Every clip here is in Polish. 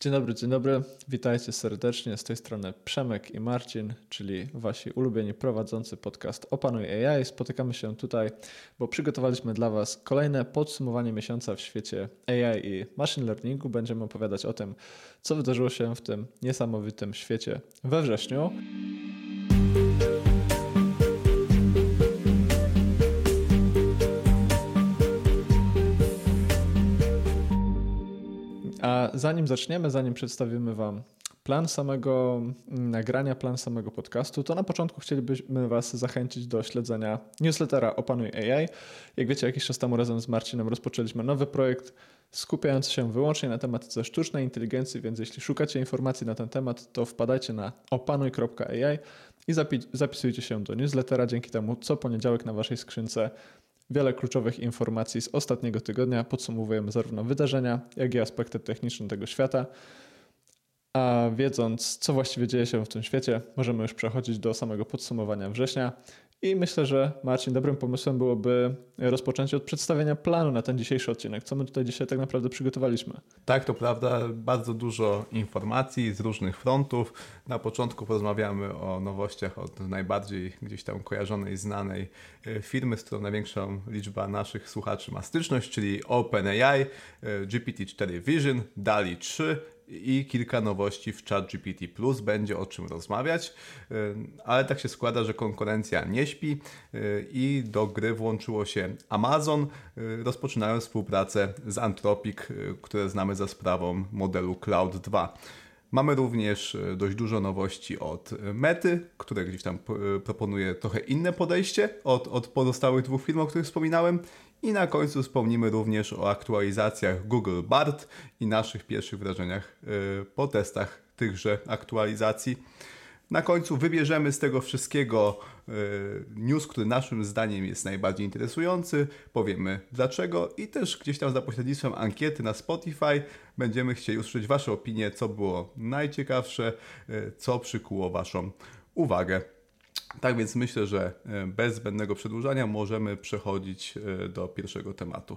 Dzień dobry, witajcie serdecznie, z tej strony Przemek i Marcin, czyli wasi ulubieni prowadzący podcast Opanuj AI. Spotykamy się tutaj, bo przygotowaliśmy dla was kolejne podsumowanie miesiąca w świecie AI i machine learningu. Będziemy opowiadać o tym, co wydarzyło się w tym niesamowitym świecie we wrześniu. A zanim przedstawimy wam plan samego nagrania, plan samego podcastu, to na początku chcielibyśmy was zachęcić do śledzenia newslettera Opanuj AI. Jak wiecie, jakiś czas temu razem z Marcinem rozpoczęliśmy nowy projekt skupiający się wyłącznie na tematyce sztucznej inteligencji, więc jeśli szukacie informacji na ten temat, to wpadajcie na opanuj.ai i zapisujcie się do newslettera. Dzięki temu co poniedziałek na waszej skrzynce wiele kluczowych informacji z ostatniego tygodnia. Podsumowujemy zarówno wydarzenia, jak i aspekty techniczne tego świata. A wiedząc, co właściwie dzieje się w tym świecie, możemy już przechodzić do samego podsumowania września. I myślę, że Marcin, dobrym pomysłem byłoby rozpocząć od przedstawienia planu na ten dzisiejszy odcinek. Co my tutaj dzisiaj tak naprawdę przygotowaliśmy? Tak, to prawda. Bardzo dużo informacji z różnych frontów. Na początku porozmawiamy o nowościach od najbardziej gdzieś tam kojarzonej, znanej firmy, z którą największą liczba naszych słuchaczy ma styczność, czyli OpenAI, GPT-4 Vision, DALL-E 3 i kilka nowości w ChatGPT+. Będzie o czym rozmawiać, ale tak się składa, że konkurencja nie śpi i do gry włączyło się Amazon, rozpoczynając współpracę z Anthropic, które znamy za sprawą modelu Cloud 2. Mamy również dość dużo nowości od Mety, które gdzieś tam proponuje trochę inne podejście od pozostałych dwóch firm, o których wspominałem. I na końcu wspomnimy również o aktualizacjach Google Bard i naszych pierwszych wrażeniach po testach tychże aktualizacji. Na końcu wybierzemy z tego wszystkiego news, który naszym zdaniem jest najbardziej interesujący, powiemy dlaczego i też gdzieś tam za pośrednictwem ankiety na Spotify będziemy chcieli usłyszeć wasze opinie, co było najciekawsze, co przykuło waszą uwagę. Tak więc myślę, że bez zbędnego przedłużania możemy przechodzić do pierwszego tematu.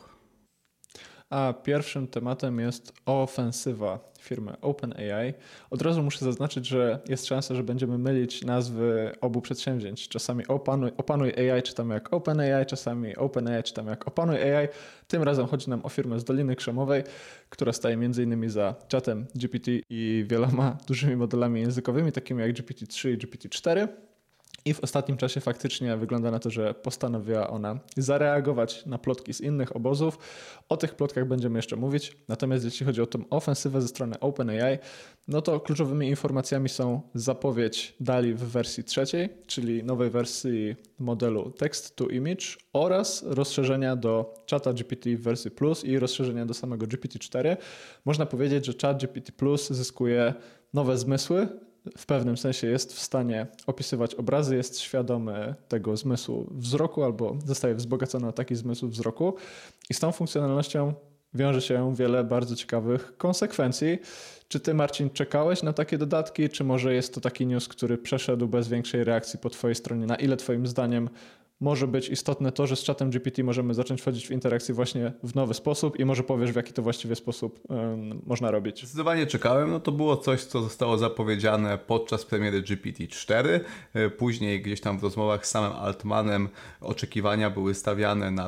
A pierwszym tematem jest ofensywa firmy OpenAI. Od razu muszę zaznaczyć, że jest szansa, że będziemy mylić nazwy obu przedsięwzięć. Czasami Opanuj AI czytamy jak OpenAI, czasami OpenAI czytamy jak Opanuj AI. Tym razem chodzi nam o firmę z Doliny Krzemowej, która staje m.in. za czatem GPT i wieloma dużymi modelami językowymi, takimi jak GPT-3 i GPT-4. I w ostatnim czasie faktycznie wygląda na to, że postanowiła ona zareagować na plotki z innych obozów. O tych plotkach będziemy jeszcze mówić. Natomiast jeśli chodzi o tą ofensywę ze strony OpenAI, no to kluczowymi informacjami są zapowiedź DALL-E w wersji trzeciej, czyli nowej wersji modelu Text to Image oraz rozszerzenia do czata GPT w wersji Plus i rozszerzenia do samego GPT-4. Można powiedzieć, że chat GPT Plus zyskuje nowe zmysły. W pewnym sensie jest w stanie opisywać obrazy, jest świadomy tego zmysłu wzroku albo zostaje wzbogacony o taki zmysł wzroku i z tą funkcjonalnością wiąże się wiele bardzo ciekawych konsekwencji. Czy ty, Marcin, czekałeś na takie dodatki, czy może jest to taki news, który przeszedł bez większej reakcji po twojej stronie? Na ile twoim zdaniem może być istotne to, że z czatem GPT możemy zacząć wchodzić w interakcję właśnie w nowy sposób i może powiesz, w jaki to właściwie sposób można robić? Zdecydowanie czekałem. No to było coś, co zostało zapowiedziane podczas premiery GPT-4. Później gdzieś tam w rozmowach z samym Altmanem oczekiwania były stawiane na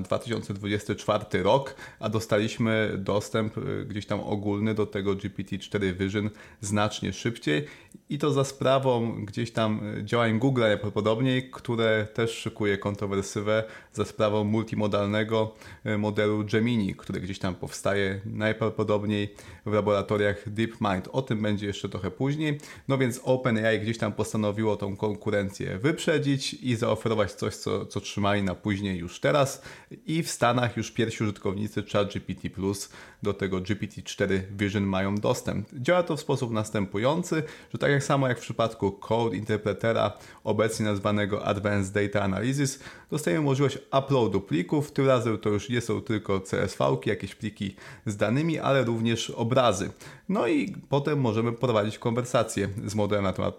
2024 rok, a dostaliśmy dostęp gdzieś tam ogólny do tego GPT-4 Vision znacznie szybciej i to za sprawą gdzieś tam działań Google najprawdopodobniej, które też szykuje kontrowersywę za sprawą multimodalnego modelu Gemini, który gdzieś tam powstaje najprawdopodobniej w laboratoriach DeepMind. O tym będzie jeszcze trochę później. No więc OpenAI gdzieś tam postanowiło tą konkurencję wyprzedzić i zaoferować coś, co trzymali na później już teraz. I w Stanach już pierwsi użytkownicy ChatGPT Plus do tego GPT-4 Vision mają dostęp. Działa to w sposób następujący, że tak samo jak w przypadku Code Interpretera, obecnie nazwanego Advanced Data Analysis, dostajemy możliwość uploadu plików. Tym razem to już nie są tylko CSV-ki, jakieś pliki z danymi, ale również obrazy. No i potem możemy prowadzić konwersację z modelem na temat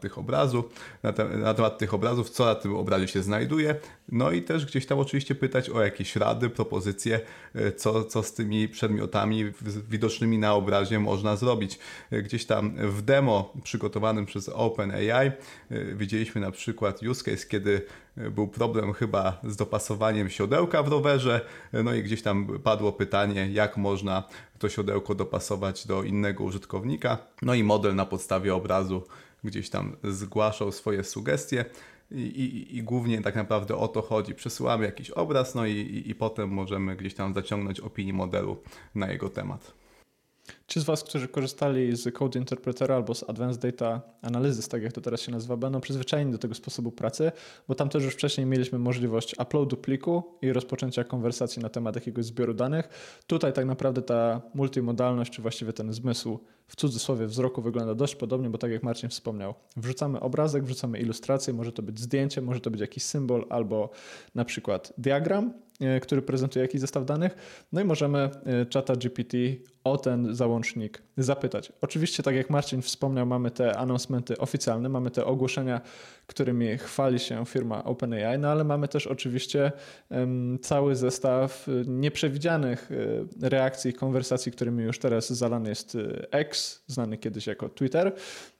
tych obrazów, co na tym obrazie się znajduje. No i też gdzieś tam oczywiście pytać o jakieś rady, propozycje, co z tymi przedmiotami widocznymi na obrazie można zrobić. Gdzieś tam w demo przygotowanym przez OpenAI widzieliśmy na przykład use case, kiedy był problem chyba z dopasowaniem siodełka w rowerze, no i gdzieś tam padło pytanie, jak można to siodełko dopasować do innego użytkownika. No i model na podstawie obrazu gdzieś tam zgłaszał swoje sugestie i głównie tak naprawdę o to chodzi. Przesyłamy jakiś obraz, no i potem możemy gdzieś tam zaciągnąć opinię modelu na jego temat. Ci z Was, którzy korzystali z Code Interpretera albo z Advanced Data Analysis, tak jak to teraz się nazywa, będą przyzwyczajeni do tego sposobu pracy, bo tam też już wcześniej mieliśmy możliwość uploadu pliku i rozpoczęcia konwersacji na temat jakiegoś zbioru danych. Tutaj tak naprawdę ta multimodalność, czy właściwie ten zmysł w cudzysłowie wzroku wygląda dość podobnie, bo tak jak Marcin wspomniał, wrzucamy obrazek, wrzucamy ilustrację, może to być zdjęcie, może to być jakiś symbol albo na przykład diagram, który prezentuje jakiś zestaw danych, no i możemy ChatGPT o ten załącznik zapytać. Oczywiście, tak jak Marcin wspomniał, mamy te announcementy oficjalne, mamy te ogłoszenia, którymi chwali się firma OpenAI, no ale mamy też oczywiście cały zestaw nieprzewidzianych reakcji, konwersacji, którymi już teraz zalany jest X, znany kiedyś jako Twitter,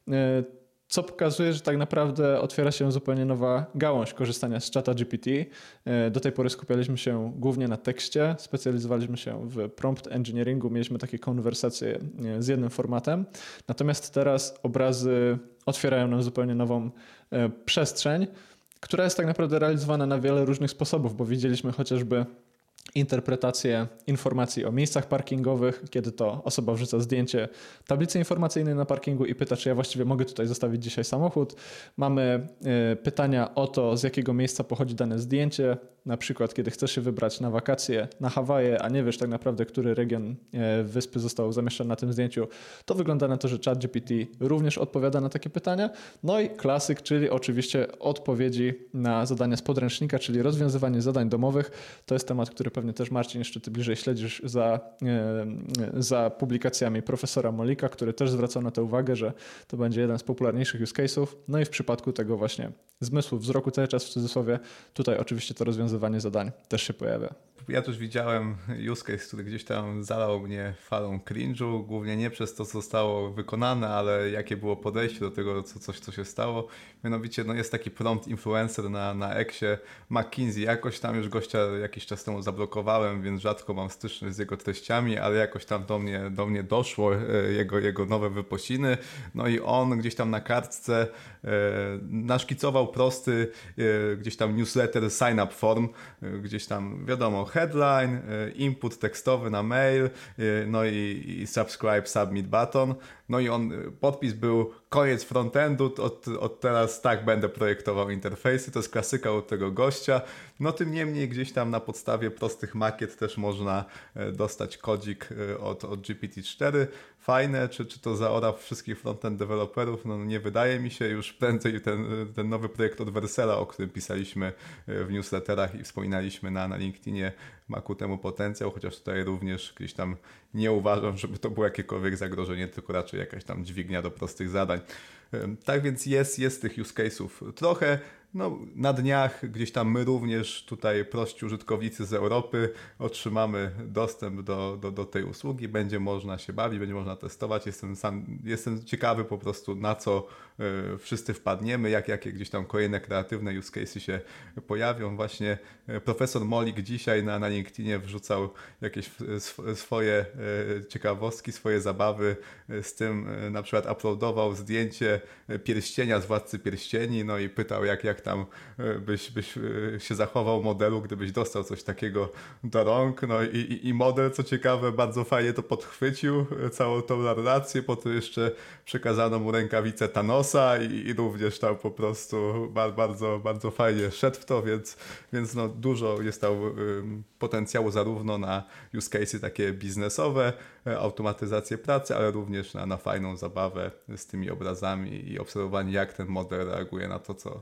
co pokazuje, że tak naprawdę otwiera się zupełnie nowa gałąź korzystania z ChatGPT. Do tej pory skupialiśmy się głównie na tekście, specjalizowaliśmy się w prompt engineeringu, mieliśmy takie konwersacje z jednym formatem. Natomiast teraz obrazy otwierają nam zupełnie nową przestrzeń, która jest tak naprawdę realizowana na wiele różnych sposobów, bo widzieliśmy chociażby interpretację informacji o miejscach parkingowych, kiedy to osoba wrzuca zdjęcie tablicy informacyjnej na parkingu i pyta, czy ja właściwie mogę tutaj zostawić dzisiaj samochód. Mamy pytania o to, z jakiego miejsca pochodzi dane zdjęcie, na przykład kiedy chcesz się wybrać na wakacje na Hawaje, a nie wiesz tak naprawdę, który region wyspy został zamieszczony na tym zdjęciu, to wygląda na to, że ChatGPT również odpowiada na takie pytania. No i klasyk, czyli oczywiście odpowiedzi na zadania z podręcznika, czyli rozwiązywanie zadań domowych. To jest temat, który pewnie też Marcin jeszcze ty bliżej śledzisz za publikacjami profesora Molika, który też zwracał na to uwagę, że to będzie jeden z popularniejszych use case'ów. No i w przypadku tego właśnie zmysłu wzroku cały czas w cudzysłowie, tutaj oczywiście to rozwiązywanie zadań też się pojawia. Ja też widziałem use case, który gdzieś tam zalał mnie falą cringe'u, głównie nie przez to, co zostało wykonane, ale jakie było podejście do tego, co się stało. Mianowicie jest taki prompt influencer na Xie, McKinsey. Jakoś tam już gościa jakiś czas temu zablokowałem, więc rzadko mam styczność z jego treściami, ale jakoś tam do mnie doszło jego nowe wyposiny. No i on gdzieś tam na kartce naszkicował prosty gdzieś tam newsletter sign-up form, gdzieś tam wiadomo headline, input tekstowy na mail, no i subscribe, submit button. No i podpis był koniec frontendu, od teraz tak będę projektował interfejsy, to jest klasyka od tego gościa. No tym niemniej gdzieś tam na podstawie prostych makiet też można dostać kodzik od GPT-4. Fajne, czy to zaora wszystkich frontend deweloperów? No nie wydaje mi się, już prędzej ten nowy projekt od Versela, o którym pisaliśmy w newsletterach i wspominaliśmy na LinkedInie, ma ku temu potencjał, chociaż tutaj również gdzieś tam nie uważam, żeby to było jakiekolwiek zagrożenie, tylko raczej jakaś tam dźwignia do prostych zadań. Tak więc jest tych use case'ów trochę. No, na dniach gdzieś tam my również tutaj prości użytkownicy z Europy otrzymamy dostęp do tej usługi, będzie można się bawić, będzie można testować. Jestem ciekawy po prostu, na co wszyscy wpadniemy, jakie gdzieś tam kolejne kreatywne use case'y się pojawią. Właśnie profesor Molik dzisiaj na LinkedInie wrzucał jakieś swoje ciekawostki, swoje zabawy z tym, na przykład uploadował zdjęcie pierścienia z Władcy Pierścieni, no i pytał, jak tam byś się zachował modelu, gdybyś dostał coś takiego do rąk. No i model, co ciekawe, bardzo fajnie to podchwycił, całą tą narrację, potem jeszcze przekazano mu rękawicę Thanosa i również tam po prostu bardzo, bardzo fajnie szedł w to, więc no dużo jest tam potencjału zarówno na use case'y takie biznesowe, automatyzację pracy, ale również na fajną zabawę z tymi obrazami i obserwowanie, jak ten model reaguje na to, co widzi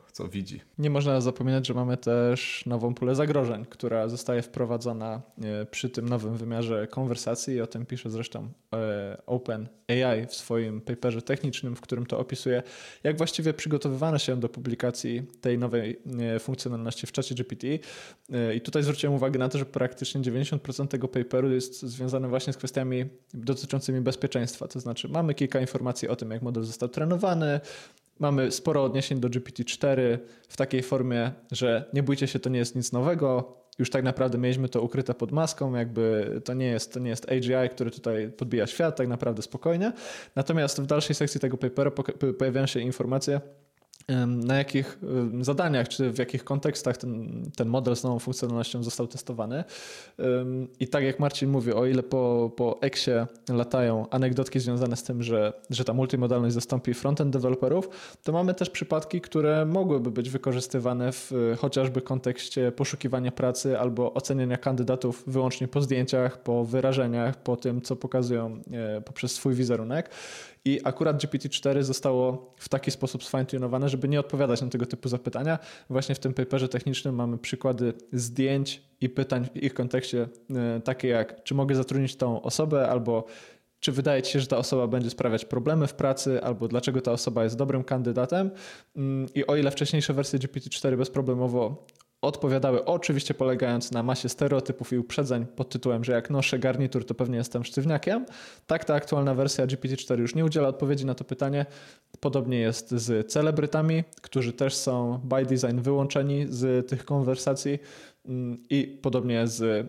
widzi. Nie można zapominać, że mamy też nową pulę zagrożeń, która zostaje wprowadzona przy tym nowym wymiarze konwersacji. O tym pisze zresztą OpenAI w swoim paperze technicznym, w którym to opisuje, jak właściwie przygotowywano się do publikacji tej nowej funkcjonalności w czacie GPT. I tutaj zwróciłem uwagę na to, że praktycznie 90% tego paperu jest związane właśnie z kwestiami dotyczącymi bezpieczeństwa. To znaczy mamy kilka informacji o tym, jak model został trenowany, mamy sporo odniesień do GPT-4 w takiej formie, że nie bójcie się, to nie jest nic nowego. Już tak naprawdę mieliśmy to ukryte pod maską, jakby to nie jest AGI, który tutaj podbija świat, tak naprawdę spokojnie. Natomiast w dalszej sekcji tego papera pojawiają się informacje, na jakich zadaniach, czy w jakich kontekstach ten model z nową funkcjonalnością został testowany. I tak jak Marcin mówi, o ile po Xie latają anegdotki związane z tym, że ta multimodalność zastąpi frontend deweloperów, to mamy też przypadki, które mogłyby być wykorzystywane w chociażby kontekście poszukiwania pracy albo oceniania kandydatów wyłącznie po zdjęciach, po wyrażeniach, po tym, co pokazują poprzez swój wizerunek. I akurat GPT-4 zostało w taki sposób sfine-tunowane, żeby nie odpowiadać na tego typu zapytania. Właśnie w tym paperze technicznym mamy przykłady zdjęć i pytań w ich kontekście, takie jak czy mogę zatrudnić tą osobę, albo czy wydaje ci się, że ta osoba będzie sprawiać problemy w pracy, albo dlaczego ta osoba jest dobrym kandydatem. I o ile wcześniejsze wersje GPT-4 bezproblemowo odpowiadały, oczywiście polegając na masie stereotypów i uprzedzeń pod tytułem, że jak noszę garnitur, to pewnie jestem sztywniakiem. Tak, ta aktualna wersja GPT-4 już nie udziela odpowiedzi na to pytanie. Podobnie jest z celebrytami, którzy też są by design wyłączeni z tych konwersacji i podobnie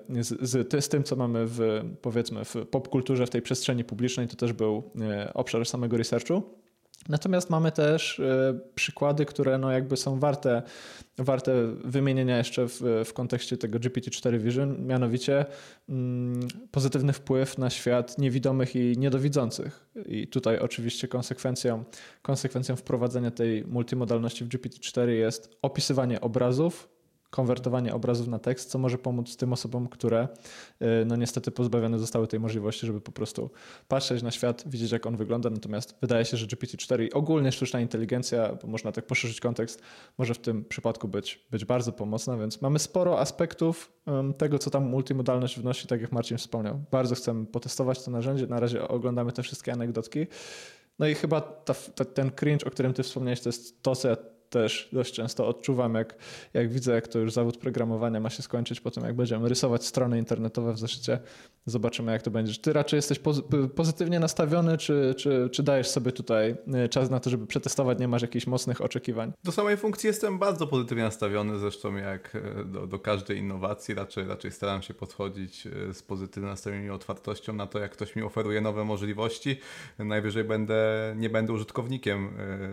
z tym, co mamy powiedzmy w popkulturze, w tej przestrzeni publicznej, to też był obszar samego researchu. Natomiast mamy też przykłady, które no jakby są warte wymienienia jeszcze w kontekście tego GPT-4 Vision, mianowicie pozytywny wpływ na świat niewidomych i niedowidzących. I tutaj oczywiście konsekwencją wprowadzenia tej multimodalności w GPT-4 jest opisywanie obrazów, konwertowanie obrazów na tekst, co może pomóc tym osobom, które no niestety pozbawione zostały tej możliwości, żeby po prostu patrzeć na świat, widzieć jak on wygląda. Natomiast wydaje się, że GPT-4 i ogólnie sztuczna inteligencja, bo można tak poszerzyć kontekst, może w tym przypadku być bardzo pomocna, więc mamy sporo aspektów tego, co tam multimodalność wnosi, tak jak Marcin wspomniał. Bardzo chcemy potestować to narzędzie, na razie oglądamy te wszystkie anegdotki. No i chyba ten cringe, o którym ty wspomniałeś, to jest to, co ja też dość często odczuwam, jak widzę, jak to już zawód programowania ma się skończyć po tym, jak będziemy rysować strony internetowe w zeszycie. Zobaczymy, jak to będzie. Czy ty raczej jesteś pozytywnie nastawiony, czy dajesz sobie tutaj czas na to, żeby przetestować, nie masz jakichś mocnych oczekiwań? Do samej funkcji jestem bardzo pozytywnie nastawiony, zresztą jak do każdej innowacji raczej staram się podchodzić z pozytywnym nastawieniem i otwartością na to, jak ktoś mi oferuje nowe możliwości. Najwyżej nie będę użytkownikiem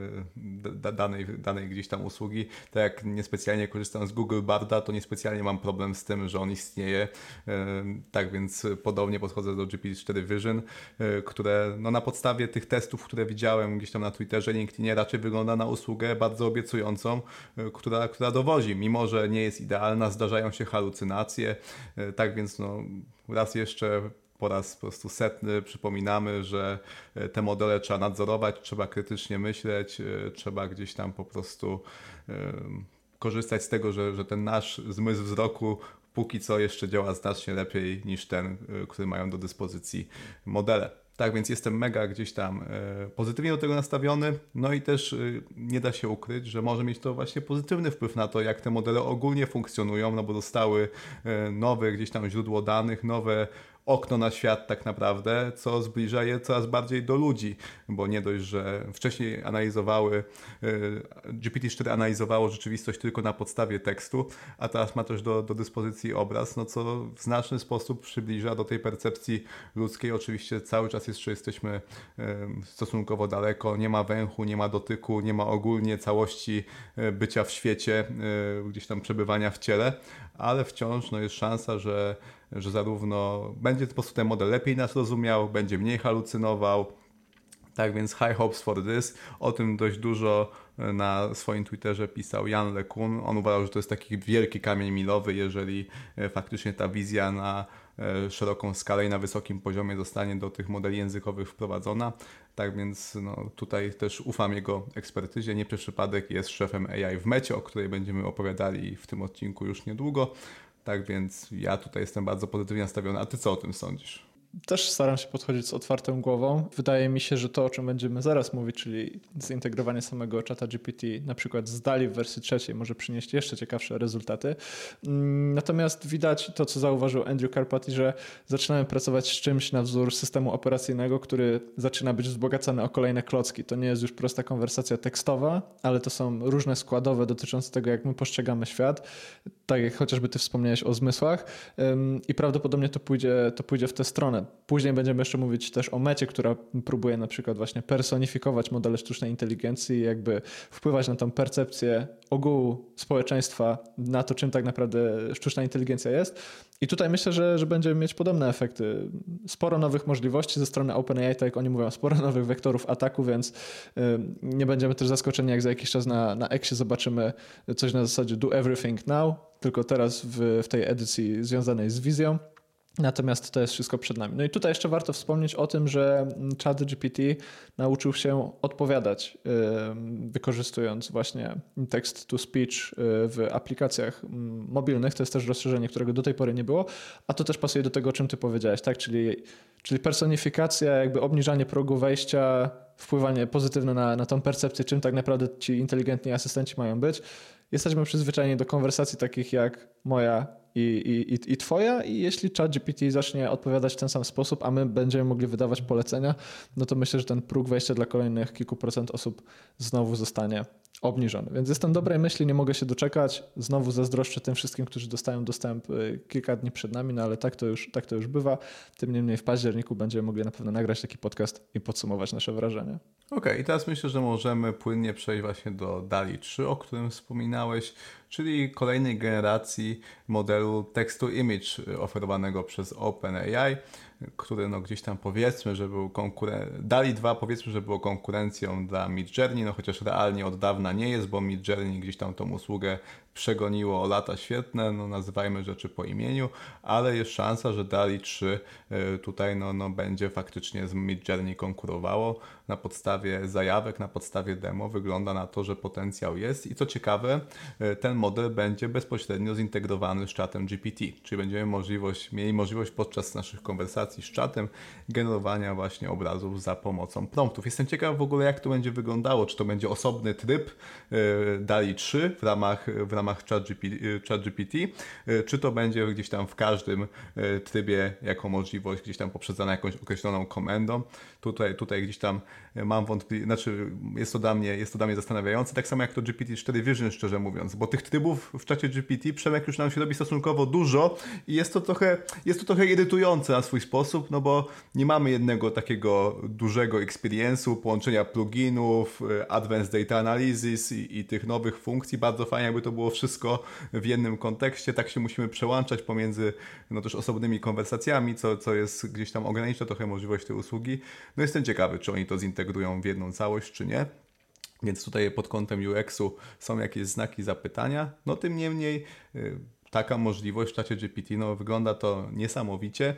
danej gdzieś tam usługi. Tak jak niespecjalnie korzystam z Google Barda, to niespecjalnie mam problem z tym, że on istnieje. Tak więc podobnie podchodzę do GPT-4 Vision, które no na podstawie tych testów, które widziałem gdzieś tam na Twitterze, LinkedInie, raczej wygląda na usługę bardzo obiecującą, która dowozi, mimo że nie jest idealna, zdarzają się halucynacje. Tak więc no raz jeszcze po raz po prostu setny przypominamy, że te modele trzeba nadzorować, trzeba krytycznie myśleć, trzeba gdzieś tam po prostu korzystać z tego, że ten nasz zmysł wzroku póki co jeszcze działa znacznie lepiej niż ten, który mają do dyspozycji modele. Tak więc jestem mega gdzieś tam pozytywnie do tego nastawiony, no i też nie da się ukryć, że może mieć to właśnie pozytywny wpływ na to, jak te modele ogólnie funkcjonują, no bo dostały nowe gdzieś tam źródło danych, nowe okno na świat tak naprawdę, co zbliża je coraz bardziej do ludzi, bo nie dość, że wcześniej GPT-4 analizowało rzeczywistość tylko na podstawie tekstu, a teraz ma też do dyspozycji obraz, no co w znaczny sposób przybliża do tej percepcji ludzkiej. Oczywiście cały czas jeszcze jesteśmy stosunkowo daleko, nie ma węchu, nie ma dotyku, nie ma ogólnie całości bycia w świecie, gdzieś tam przebywania w ciele, ale wciąż no, jest szansa, że zarówno będzie po prostu ten model lepiej nas rozumiał, będzie mniej halucynował. Tak więc high hopes for this. O tym dość dużo na swoim Twitterze pisał Jan LeCun. On uważał, że to jest taki wielki kamień milowy, jeżeli faktycznie ta wizja na szeroką skalę i na wysokim poziomie zostanie do tych modeli językowych wprowadzona. Tak więc tutaj też ufam jego ekspertyzie. Nie przez przypadek jest szefem AI w Mecie, o której będziemy opowiadali w tym odcinku już niedługo. Tak więc ja tutaj jestem bardzo pozytywnie nastawiony. A ty co o tym sądzisz? Też staram się podchodzić z otwartą głową. Wydaje mi się, że to, o czym będziemy zaraz mówić, czyli zintegrowanie samego czata GPT, na przykład z DALL-E w wersji 3, może przynieść jeszcze ciekawsze rezultaty. Natomiast widać to, co zauważył Andrew Karpathy, że zaczynamy pracować z czymś na wzór systemu operacyjnego, który zaczyna być wzbogacany o kolejne klocki. To nie jest już prosta konwersacja tekstowa, ale to są różne składowe dotyczące tego, jak my postrzegamy świat. Tak jak chociażby ty wspomniałeś o zmysłach i prawdopodobnie to pójdzie w tę stronę. Później będziemy jeszcze mówić też o Mecie, która próbuje na przykład właśnie personifikować modele sztucznej inteligencji i jakby wpływać na tą percepcję ogółu społeczeństwa, na to, czym tak naprawdę sztuczna inteligencja jest. I tutaj myślę, że będziemy mieć podobne efekty. Sporo nowych możliwości ze strony OpenAI, tak jak oni mówią, sporo nowych wektorów ataku, więc nie będziemy też zaskoczeni, jak za jakiś czas na Xie zobaczymy coś na zasadzie do everything now, tylko teraz w tej edycji związanej z wizją. Natomiast to jest wszystko przed nami. No i tutaj jeszcze warto wspomnieć o tym, że ChatGPT nauczył się odpowiadać, wykorzystując właśnie text-to-speech w aplikacjach mobilnych. To jest też rozszerzenie, którego do tej pory nie było, a to też pasuje do tego, o czym ty powiedziałeś, tak? Czyli personifikacja, jakby obniżanie progu wejścia, wpływanie pozytywne na tą percepcję, czym tak naprawdę ci inteligentni asystenci mają być. Jesteśmy przyzwyczajeni do konwersacji takich jak moja i twoja i jeśli ChatGPT zacznie odpowiadać w ten sam sposób, a my będziemy mogli wydawać polecenia, no to myślę, że ten próg wejścia dla kolejnych kilku procent osób znowu zostanie obniżony. Więc jestem dobrej myśli, nie mogę się doczekać. Znowu zazdroszczę tym wszystkim, którzy dostają dostęp kilka dni przed nami, no ale tak to już bywa. Tym niemniej w październiku będziemy mogli na pewno nagrać taki podcast i podsumować nasze wrażenia. Okej, i teraz myślę, że możemy płynnie przejść właśnie do DALL-E 3, o którym wspominałeś, czyli kolejnej generacji modelu text-to-image oferowanego przez OpenAI, który gdzieś tam powiedzmy, że był DALL-E 2 powiedzmy, że było konkurencją dla Midjourney, chociaż realnie od dawna nie jest, bo Midjourney gdzieś tam tą usługę przegoniło o lata świetne, nazywajmy rzeczy po imieniu, ale jest szansa, że DALL-E 3 tutaj będzie faktycznie z Midjourney konkurowało. Na podstawie zajawek, na podstawie demo wygląda na to, że potencjał jest i co ciekawe, ten model będzie bezpośrednio zintegrowany z czatem GPT, czyli będziemy mieli możliwość podczas naszych konwersacji z czatem generowania właśnie obrazów za pomocą promptów. Jestem ciekaw w ogóle, jak to będzie wyglądało, czy to będzie osobny tryb DALL-E 3 w ramach ChatGPT, czy to będzie gdzieś tam w każdym trybie jako możliwość gdzieś tam poprzedzana jakąś określoną komendą. Tutaj gdzieś tam mam wątpliwość, jest to dla mnie zastanawiające, tak samo jak to GPT-4 Vision, szczerze mówiąc, bo tych trybów w czacie GPT, Przemek, już nam się robi stosunkowo dużo i jest to trochę irytujące na swój sposób, bo nie mamy jednego takiego dużego experience'u, połączenia pluginów, Advanced Data Analysis i tych nowych funkcji. Bardzo fajnie, jakby to było wszystko w jednym kontekście, tak się musimy przełączać pomiędzy też osobnymi konwersacjami, co jest gdzieś tam ogranicza trochę możliwość tej usługi. Jestem ciekawy, czy oni to zintegrują w jedną całość, czy nie. Więc tutaj pod kątem UX-u są jakieś znaki zapytania. Tym niemniej taka możliwość w czacie GPT, wygląda to niesamowicie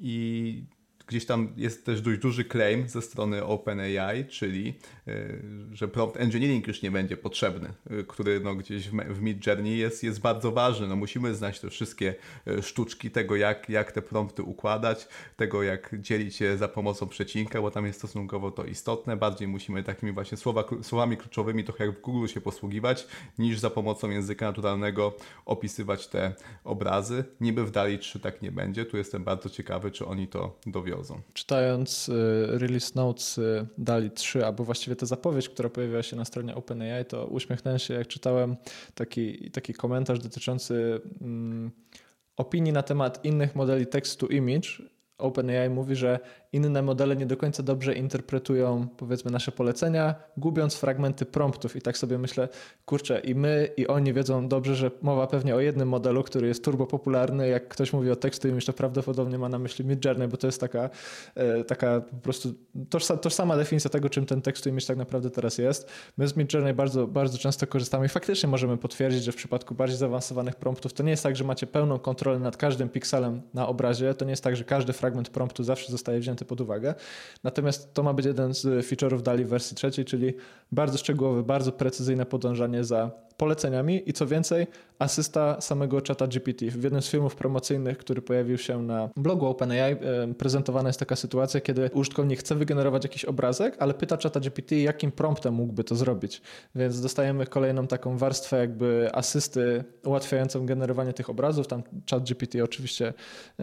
i gdzieś tam jest też dość duży claim ze strony OpenAI, czyli że prompt engineering już nie będzie potrzebny, który gdzieś w Midjourney jest bardzo ważny. Musimy znać te wszystkie sztuczki tego, jak te prompty układać, tego, jak dzielić je za pomocą przecinka, bo tam jest stosunkowo to istotne. Bardziej musimy takimi właśnie słowami kluczowymi, trochę jak w Google się posługiwać, niż za pomocą języka naturalnego opisywać te obrazy. Niby w DALL-E 3 tak nie będzie. Tu jestem bardzo ciekawy, czy oni to dowiozą. Czytając release notes DALL-E 3, albo właściwie tę zapowiedź, która pojawiła się na stronie OpenAI, to uśmiechnąłem się, jak czytałem taki komentarz dotyczący opinii na temat innych modeli text to image. OpenAI mówi, że inne modele nie do końca dobrze interpretują, powiedzmy, nasze polecenia, gubiąc fragmenty promptów. I tak sobie myślę, kurczę, i my, i oni wiedzą dobrze, że mowa pewnie o jednym modelu, który jest turbo popularny. Jak ktoś mówi o tekstu image, to prawdopodobnie ma na myśli Midjourney, bo to jest taka po prostu tożsama definicja tego, czym ten tekst image tak naprawdę teraz jest. My z Midjourney bardzo, bardzo często korzystamy i faktycznie możemy potwierdzić, że w przypadku bardziej zaawansowanych promptów to nie jest tak, że macie pełną kontrolę nad każdym pikselem na obrazie. To nie jest tak, że każdy fragment promptu zawsze zostaje wzięty pod uwagę. Natomiast to ma być jeden z feature'ów DALL-E w wersji 3, czyli bardzo szczegółowe, bardzo precyzyjne podążanie za poleceniami i co więcej, asysta samego czata GPT. W jednym z filmów promocyjnych, który pojawił się na blogu OpenAI, prezentowana jest taka sytuacja, kiedy użytkownik chce wygenerować jakiś obrazek, ale pyta czata GPT, jakim promptem mógłby to zrobić. Więc dostajemy kolejną taką warstwę jakby asysty ułatwiającą generowanie tych obrazów. Tam czat GPT oczywiście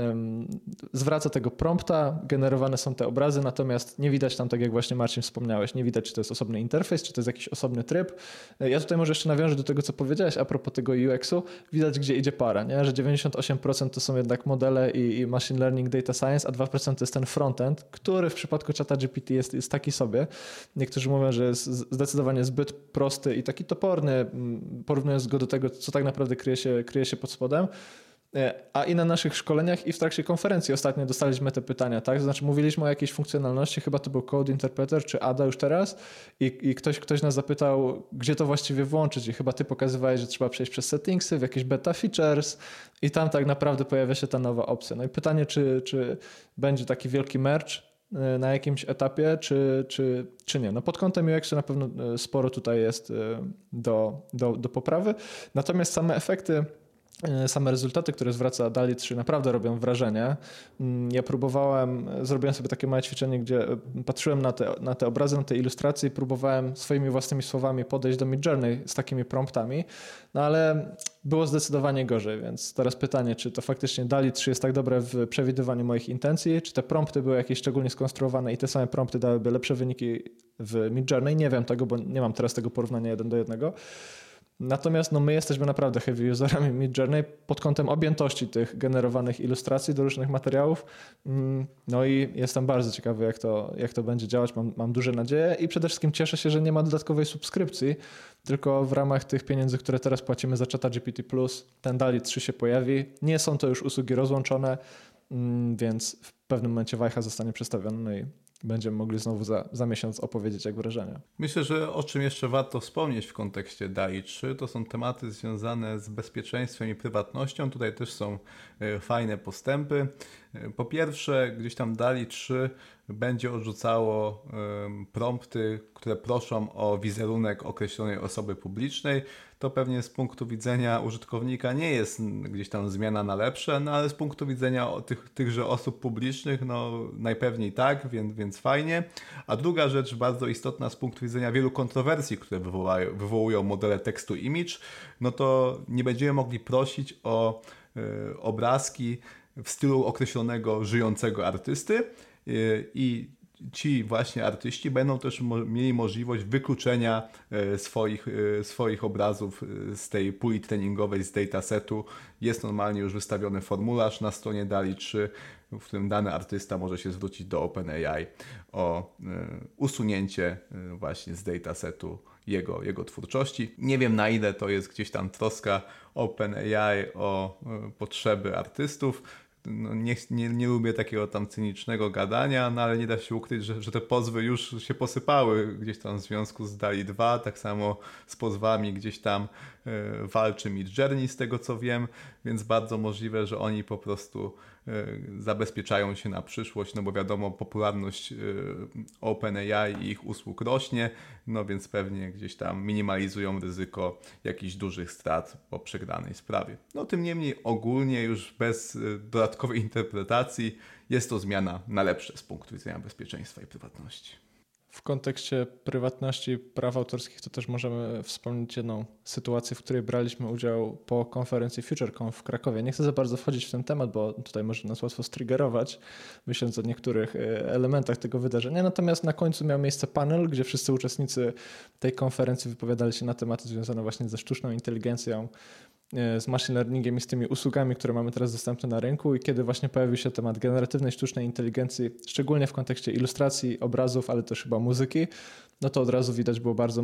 zwraca tego prompta, generowane są te obrazy, natomiast nie widać tam, tak jak właśnie Marcin wspomniałeś, nie widać, czy to jest osobny interfejs, czy to jest jakiś osobny tryb. Ja tutaj może jeszcze nawiążę do tego, co powiedziałeś a propos tego UX-u. Widać, gdzie idzie para, nie? Że 98% to są jednak modele i machine learning, data science, a 2% to jest ten frontend, który w przypadku czata GPT jest taki sobie. Niektórzy mówią, że jest zdecydowanie zbyt prosty i taki toporny, porównując go do tego, co tak naprawdę kryje się pod spodem. A i na naszych szkoleniach i w trakcie konferencji ostatnio dostaliśmy te pytania, tak? Znaczy mówiliśmy o jakiejś funkcjonalności, chyba to był Code Interpreter czy ADA już teraz i ktoś nas zapytał, gdzie to właściwie włączyć i chyba ty pokazywałeś, że trzeba przejść przez settingsy, w jakieś beta features i tam tak naprawdę pojawia się ta nowa opcja. No i pytanie, czy będzie taki wielki merge na jakimś etapie, czy nie. No pod kątem UX-u na pewno sporo tutaj jest do poprawy, natomiast same efekty, same rezultaty, które zwraca DALL-E 3 naprawdę robią wrażenie. Ja zrobiłem sobie takie małe ćwiczenie, gdzie patrzyłem na te obrazy, na te ilustracje i próbowałem swoimi własnymi słowami podejść do Midjourney z takimi promptami, no ale było zdecydowanie gorzej, więc teraz pytanie, czy to faktycznie DALL-E 3 jest tak dobre w przewidywaniu moich intencji, czy te prompty były jakieś szczególnie skonstruowane i te same prompty dałyby lepsze wyniki w Midjourney. Nie wiem tego, bo nie mam teraz tego porównania 1:1. Natomiast my jesteśmy naprawdę heavy userami Midjourney pod kątem objętości tych generowanych ilustracji do różnych materiałów. No i jestem bardzo ciekawy, jak to będzie działać. Mam duże nadzieje i przede wszystkim cieszę się, że nie ma dodatkowej subskrypcji, tylko w ramach tych pieniędzy, które teraz płacimy za ChatGPT+, ten DALL-E 3 się pojawi. Nie są to już usługi rozłączone, więc w pewnym momencie wajcha zostanie przestawiona, no i będziemy mogli znowu za miesiąc opowiedzieć jak wrażenia. Myślę, że o czym jeszcze warto wspomnieć w kontekście DALL-E 3, to są tematy związane z bezpieczeństwem i prywatnością. Tutaj też są fajne postępy. Po pierwsze, gdzieś tam DALL-E 3 będzie odrzucało prompty, które proszą o wizerunek określonej osoby publicznej. To pewnie z punktu widzenia użytkownika nie jest gdzieś tam zmiana na lepsze, no ale z punktu widzenia tychże osób publicznych, no najpewniej tak, więc fajnie. A druga rzecz bardzo istotna z punktu widzenia wielu kontrowersji, które wywołują modele tekstu image, no to nie będziemy mogli prosić o obrazki w stylu określonego żyjącego artysty i ci właśnie artyści będą też mieli możliwość wykluczenia swoich obrazów z tej puli treningowej, z datasetu. Jest normalnie już wystawiony formularz na stronie DALL-E 3, w którym dany artysta może się zwrócić do OpenAI o usunięcie właśnie z datasetu jego twórczości. Nie wiem, na ile to jest gdzieś tam troska OpenAI o potrzeby artystów. No nie lubię takiego tam cynicznego gadania, no ale nie da się ukryć, że te pozwy już się posypały gdzieś tam w związku z DALL-E 2, tak samo z pozwami gdzieś tam walczy Midjourney z tego co wiem, więc bardzo możliwe, że oni po prostu zabezpieczają się na przyszłość, no bo wiadomo, popularność OpenAI i ich usług rośnie, no więc pewnie gdzieś tam minimalizują ryzyko jakichś dużych strat po przegranej sprawie. No tym niemniej ogólnie już bez dodatkowej interpretacji jest to zmiana na lepsze z punktu widzenia bezpieczeństwa i prywatności. W kontekście prywatności praw autorskich to też możemy wspomnieć jedną sytuację, w której braliśmy udział po konferencji FutureConf w Krakowie. Nie chcę za bardzo wchodzić w ten temat, bo tutaj może nas łatwo striggerować, myśląc o niektórych elementach tego wydarzenia. Natomiast na końcu miał miejsce panel, gdzie wszyscy uczestnicy tej konferencji wypowiadali się na tematy związane właśnie ze sztuczną inteligencją z machine learningiem i z tymi usługami, które mamy teraz dostępne na rynku i kiedy właśnie pojawił się temat generatywnej sztucznej inteligencji, szczególnie w kontekście ilustracji, obrazów, ale też chyba muzyki, no to od razu widać było bardzo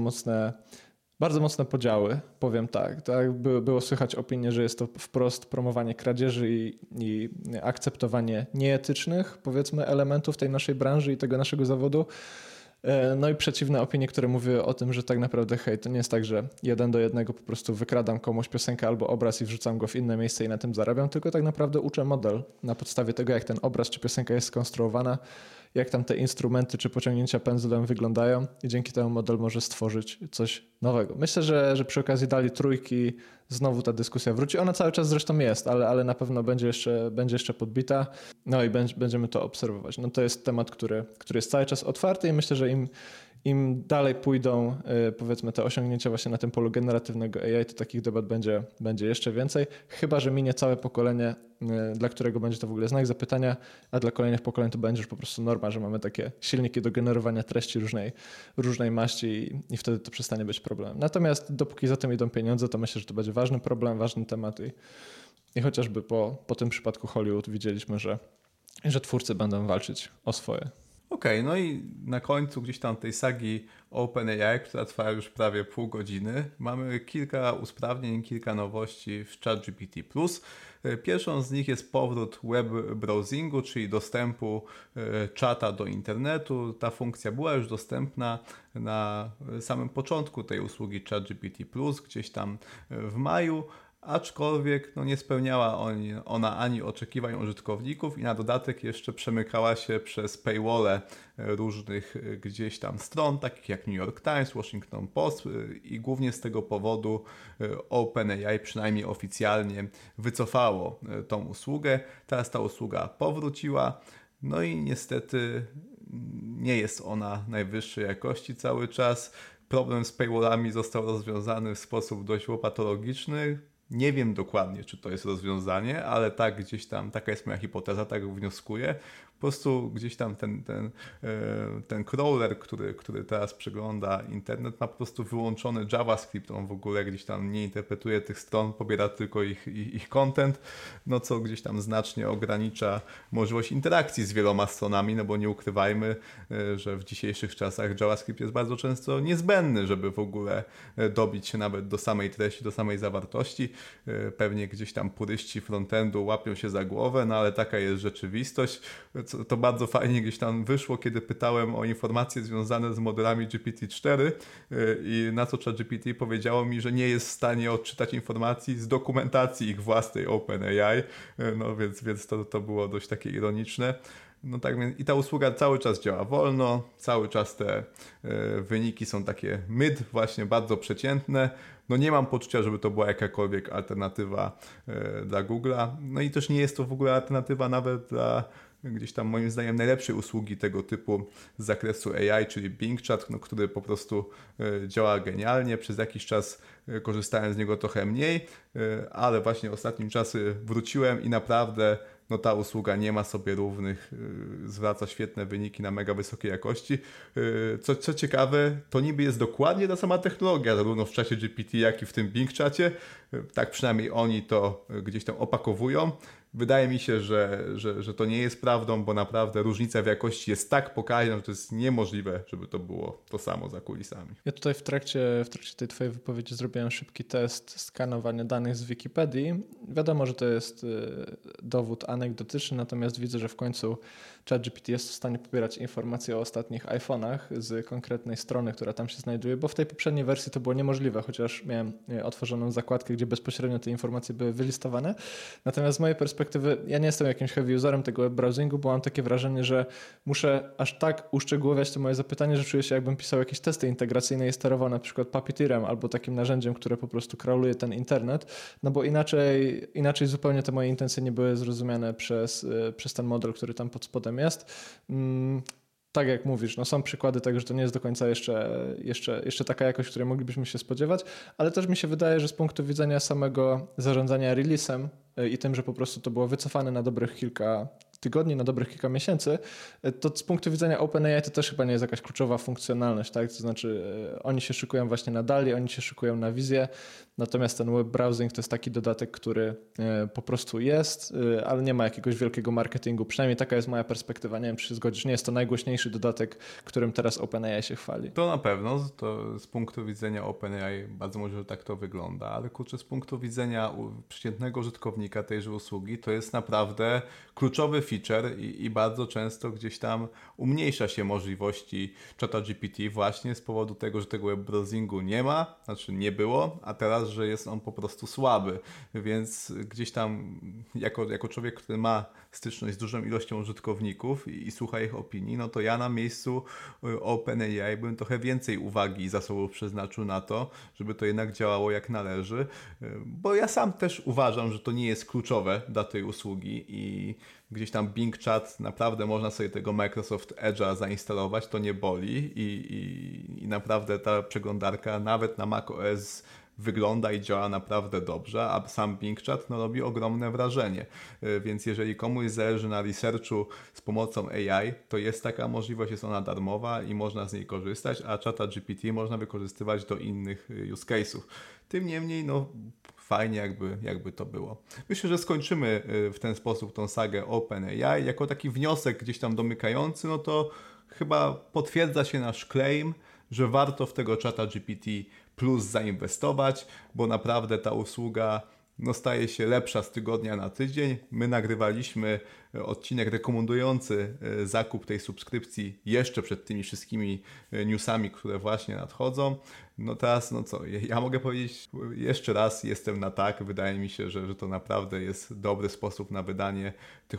mocne podziały, powiem tak. Było słychać opinię, że jest to wprost promowanie kradzieży i akceptowanie nieetycznych, powiedzmy, elementów tej naszej branży i tego naszego zawodu. No i przeciwne opinie, które mówiły o tym, że tak naprawdę hej, to nie jest tak, że 1:1 po prostu wykradam komuś piosenkę albo obraz i wrzucam go w inne miejsce i na tym zarabiam, tylko tak naprawdę uczę model na podstawie tego, jak ten obraz czy piosenka jest skonstruowana, jak tam te instrumenty czy pociągnięcia pędzlem wyglądają i dzięki temu model może stworzyć coś nowego. Myślę, że przy okazji Dali trójki znowu ta dyskusja wróci. Ona cały czas zresztą jest, ale na pewno będzie jeszcze podbita. No i będziemy to obserwować. No to jest temat, który jest cały czas otwarty i myślę, że im dalej pójdą, powiedzmy, te osiągnięcia właśnie na tym polu generatywnego AI, to takich debat będzie jeszcze więcej. Chyba że minie całe pokolenie, dla którego będzie to w ogóle znak zapytania, a dla kolejnych pokoleń to będzie już po prostu norma, że mamy takie silniki do generowania treści różnej maści i wtedy to przestanie być problemem. Natomiast dopóki za tym idą pieniądze, to myślę, że to będzie ważny problem, ważny temat i chociażby po tym przypadku Hollywood widzieliśmy, że twórcy będą walczyć o swoje. Okej, no i na końcu gdzieś tam tej sagi OpenAI, która trwa już prawie pół godziny, mamy kilka usprawnień, kilka nowości w ChatGPT+. Pierwszą z nich jest powrót web browsingu, czyli dostępu czata do internetu. Ta funkcja była już dostępna na samym początku tej usługi ChatGPT+, gdzieś tam w maju. Aczkolwiek nie spełniała ona ani oczekiwań użytkowników i na dodatek jeszcze przemykała się przez paywalle różnych gdzieś tam stron, takich jak New York Times, Washington Post i głównie z tego powodu OpenAI przynajmniej oficjalnie wycofało tą usługę. Teraz ta usługa powróciła, no i niestety nie jest ona najwyższej jakości cały czas. Problem z paywallami został rozwiązany w sposób dość łopatologiczny. Nie wiem dokładnie, czy to jest rozwiązanie, ale tak gdzieś tam, taka jest moja hipoteza, tak wnioskuję. Po prostu gdzieś tam ten crawler, który teraz przegląda internet, ma po prostu wyłączony JavaScript. On w ogóle gdzieś tam nie interpretuje tych stron, pobiera tylko ich content, no co gdzieś tam znacznie ogranicza możliwość interakcji z wieloma stronami, no bo nie ukrywajmy, że w dzisiejszych czasach JavaScript jest bardzo często niezbędny, żeby w ogóle dobić się nawet do samej treści, do samej zawartości. Pewnie gdzieś tam puryści frontendu łapią się za głowę, no ale taka jest rzeczywistość. To bardzo fajnie gdzieś tam wyszło, kiedy pytałem o informacje związane z modelami GPT-4 i na co ChatGPT powiedziało mi, że nie jest w stanie odczytać informacji z dokumentacji ich własnej OpenAI, no więc to było dość takie ironiczne. No tak więc i ta usługa cały czas działa wolno, cały czas te wyniki są takie właśnie bardzo przeciętne. No nie mam poczucia, żeby to była jakakolwiek alternatywa dla Google'a. No i też nie jest to w ogóle alternatywa nawet dla gdzieś tam moim zdaniem najlepszej usługi tego typu z zakresu AI, czyli Bing Chat, który po prostu działa genialnie. Przez jakiś czas korzystałem z niego trochę mniej, ale właśnie ostatnim czasy wróciłem i naprawdę ta usługa nie ma sobie równych, zwraca świetne wyniki na mega wysokiej jakości. Co ciekawe, to niby jest dokładnie ta sama technologia, zarówno w czacie GPT, jak i w tym Bing Chacie. Tak przynajmniej oni to gdzieś tam opakowują. Wydaje mi się, że to nie jest prawdą, bo naprawdę różnica w jakości jest tak pokaźna, że to jest niemożliwe, żeby to było to samo za kulisami. Ja tutaj w trakcie tej twojej wypowiedzi zrobiłem szybki test skanowania danych z Wikipedii. Wiadomo, że to jest dowód anegdotyczny, natomiast widzę, że w końcu ChatGPT jest w stanie pobierać informacje o ostatnich iPhone'ach z konkretnej strony, która tam się znajduje, bo w tej poprzedniej wersji to było niemożliwe, chociaż miałem otworzoną zakładkę, gdzie bezpośrednio te informacje były wylistowane. Natomiast z mojej perspektywy, ja nie jestem jakimś heavy userem tego web browsingu, bo mam takie wrażenie, że muszę aż tak uszczegółowiać to moje zapytanie, że czuję się, jakbym pisał jakieś testy integracyjne i sterował na przykład Puppeteerem albo takim narzędziem, które po prostu crawluje ten internet, no bo inaczej zupełnie te moje intencje nie były zrozumiane przez ten model, który tam pod spodem jest. Tak jak mówisz, są przykłady tego, że to nie jest do końca jeszcze taka jakość, której moglibyśmy się spodziewać, ale też mi się wydaje, że z punktu widzenia samego zarządzania release'em i tym, że po prostu to było wycofane na dobrych tygodni, na dobrych kilka miesięcy, to z punktu widzenia OpenAI to też chyba nie jest jakaś kluczowa funkcjonalność, tak? To znaczy oni się szykują właśnie na DALL-E, oni się szykują na wizję, natomiast ten web browsing to jest taki dodatek, który po prostu jest, ale nie ma jakiegoś wielkiego marketingu, przynajmniej taka jest moja perspektywa, nie wiem czy się zgodzisz, nie jest to najgłośniejszy dodatek, którym teraz OpenAI się chwali. To na pewno, to z punktu widzenia OpenAI bardzo może tak to wygląda, ale kurczę, z punktu widzenia przeciętnego użytkownika tejże usługi to jest naprawdę kluczowy feature i bardzo często gdzieś tam umniejsza się możliwości ChatGPT właśnie z powodu tego, że tego web browsingu nie ma, znaczy nie było, a teraz, że jest on po prostu słaby, więc gdzieś tam jako człowiek, który ma styczność z dużą ilością użytkowników i słucha ich opinii, no to ja na miejscu OpenAI bym trochę więcej uwagi i zasobów przeznaczył na to, żeby to jednak działało jak należy, bo ja sam też uważam, że to nie jest kluczowe dla tej usługi i gdzieś tam Bing Chat, naprawdę można sobie tego Microsoft Edge'a zainstalować, to nie boli i naprawdę ta przeglądarka nawet na macOS wygląda i działa naprawdę dobrze, a sam Bing Chat robi ogromne wrażenie. Więc jeżeli komuś zależy na researchu z pomocą AI, to jest taka możliwość, jest ona darmowa i można z niej korzystać, a ChatGPT można wykorzystywać do innych use case'ów. Tym niemniej, fajnie jakby to było. Myślę, że skończymy w ten sposób tą sagę OpenAI. Jako taki wniosek gdzieś tam domykający, to chyba potwierdza się nasz claim, że warto w tego ChatGPT Plus zainwestować, bo naprawdę ta usługa staje się lepsza z tygodnia na tydzień. My nagrywaliśmy odcinek rekomendujący zakup tej subskrypcji jeszcze przed tymi wszystkimi newsami, które właśnie nadchodzą. Teraz, ja mogę powiedzieć jeszcze raz, jestem na tak. Wydaje mi się, że to naprawdę jest dobry sposób na wydanie tych